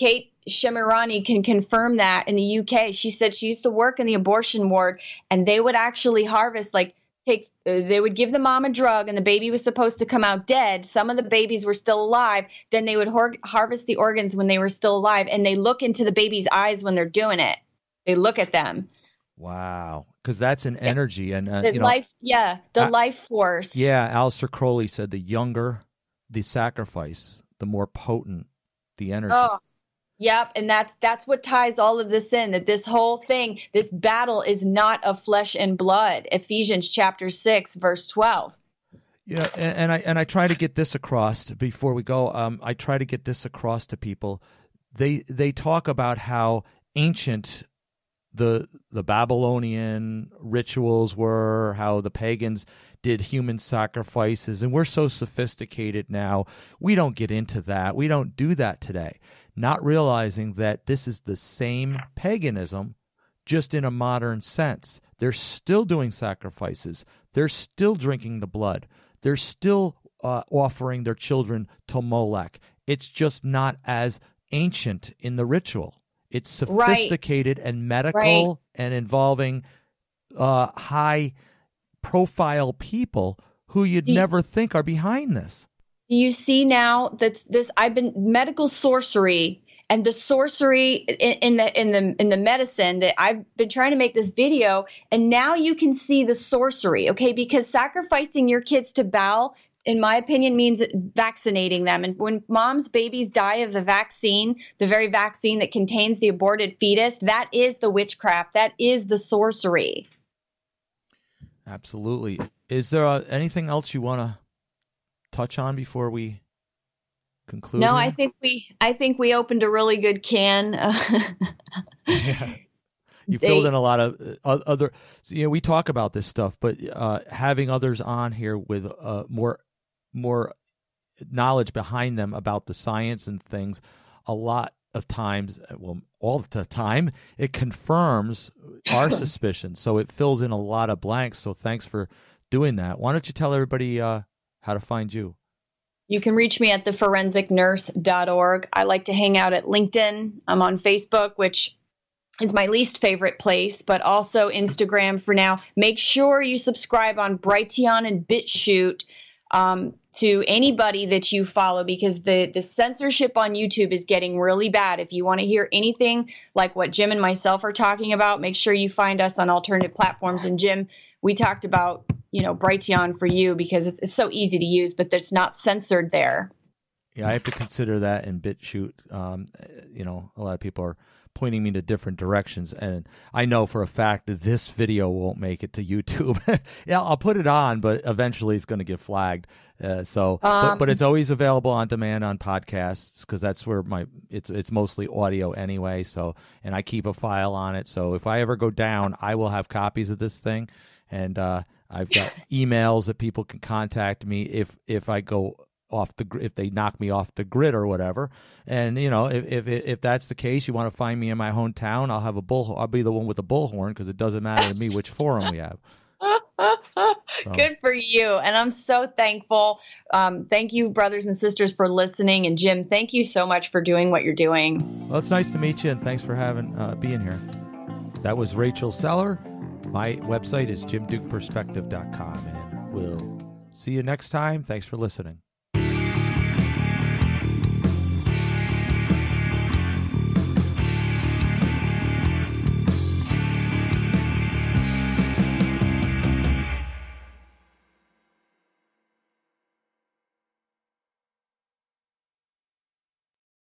Shemirani can confirm that in the U K. She said she used to work in the abortion ward, and they would actually harvest, like, take, uh, they would give the mom a drug, and the baby was supposed to come out dead. Some of the babies were still alive. Then they would hor- harvest the organs when they were still alive, and they look into the baby's eyes when they're doing it. They look at them. Wow. Because that's an energy. And uh, the you know, life, yeah, the I, life force. Yeah, Aleister Crowley said the younger the sacrifice, the more potent the energy. Oh, yep. And that's that's what ties all of this in, that this whole thing, this battle is not of flesh and blood. Ephesians chapter six, verse twelve. Yeah, and, and I and I try to get this across before we go. Um, I try to get this across to people. They they talk about how ancient the the Babylonian rituals were, how the pagans did human sacrifices, and we're so sophisticated now. We don't get into that. We don't do that today, not realizing that this is the same paganism, just in a modern sense. They're still doing sacrifices. They're still drinking the blood. They're still uh, offering their children to Molech. It's just not as ancient in the ritual. It's sophisticated right. and medical right. and involving uh, high-profile people who you'd do never you, think are behind this. You see now that this, I've been medical sorcery and the sorcery in, in the in the in the medicine that I've been trying to make this video, and now you can see the sorcery, okay? Because sacrificing your kids to Baal, in my opinion, means vaccinating them. And when moms' babies die of the vaccine, the very vaccine that contains the aborted fetus, that is the witchcraft. That is the sorcery. Absolutely. Is there uh, anything else you want to touch on before we conclude? No, here? I think we I think we opened a really good can. Yeah. You filled they, in a lot of uh, other, you know, we talk about this stuff, but uh, having others on here with uh, more more knowledge behind them about the science and things, a lot of times, well, all the time, it confirms our suspicions. So it fills in a lot of blanks. So thanks for doing that. Why don't you tell everybody uh, how to find you? You can reach me at the forensic nurse dot org. I like to hang out at LinkedIn. I'm on Facebook, which is my least favorite place, but also Instagram for now. Make sure you subscribe on Brighteon and BitChute um, to anybody that you follow, because the, the censorship on YouTube is getting really bad. If you want to hear anything like what Jim and myself are talking about, make sure you find us on alternative platforms. And Jim, we talked about, you know, Brighteon for you because it's, it's so easy to use, but it's not censored there. Yeah, I have to consider that in BitChute. Um, you know, a lot of people are pointing me to different directions, and I know for a fact that this video won't make it to YouTube. Yeah, I'll put it on, but eventually it's going to get flagged. Uh, so, um, but, but it's always available on demand on podcasts, because that's where my it's it's mostly audio anyway. So, and I keep a file on it. So if I ever go down, I will have copies of this thing, and uh, I've got emails that people can contact me if if I go off the if they knock me off the grid or whatever. And you know, if if if that's the case, you want to find me in my hometown, I'll have a bull I'll be the one with the bullhorn, because it doesn't matter to me which forum we have. So. Good for you. And I'm so thankful. Um, thank you, brothers and sisters, for listening. And Jim, thank you so much for doing what you're doing. Well, it's nice to meet you, and thanks for having uh, being here. That was Rachel Seller. My website is jim duke perspective dot com, and we'll see you next time. Thanks for listening.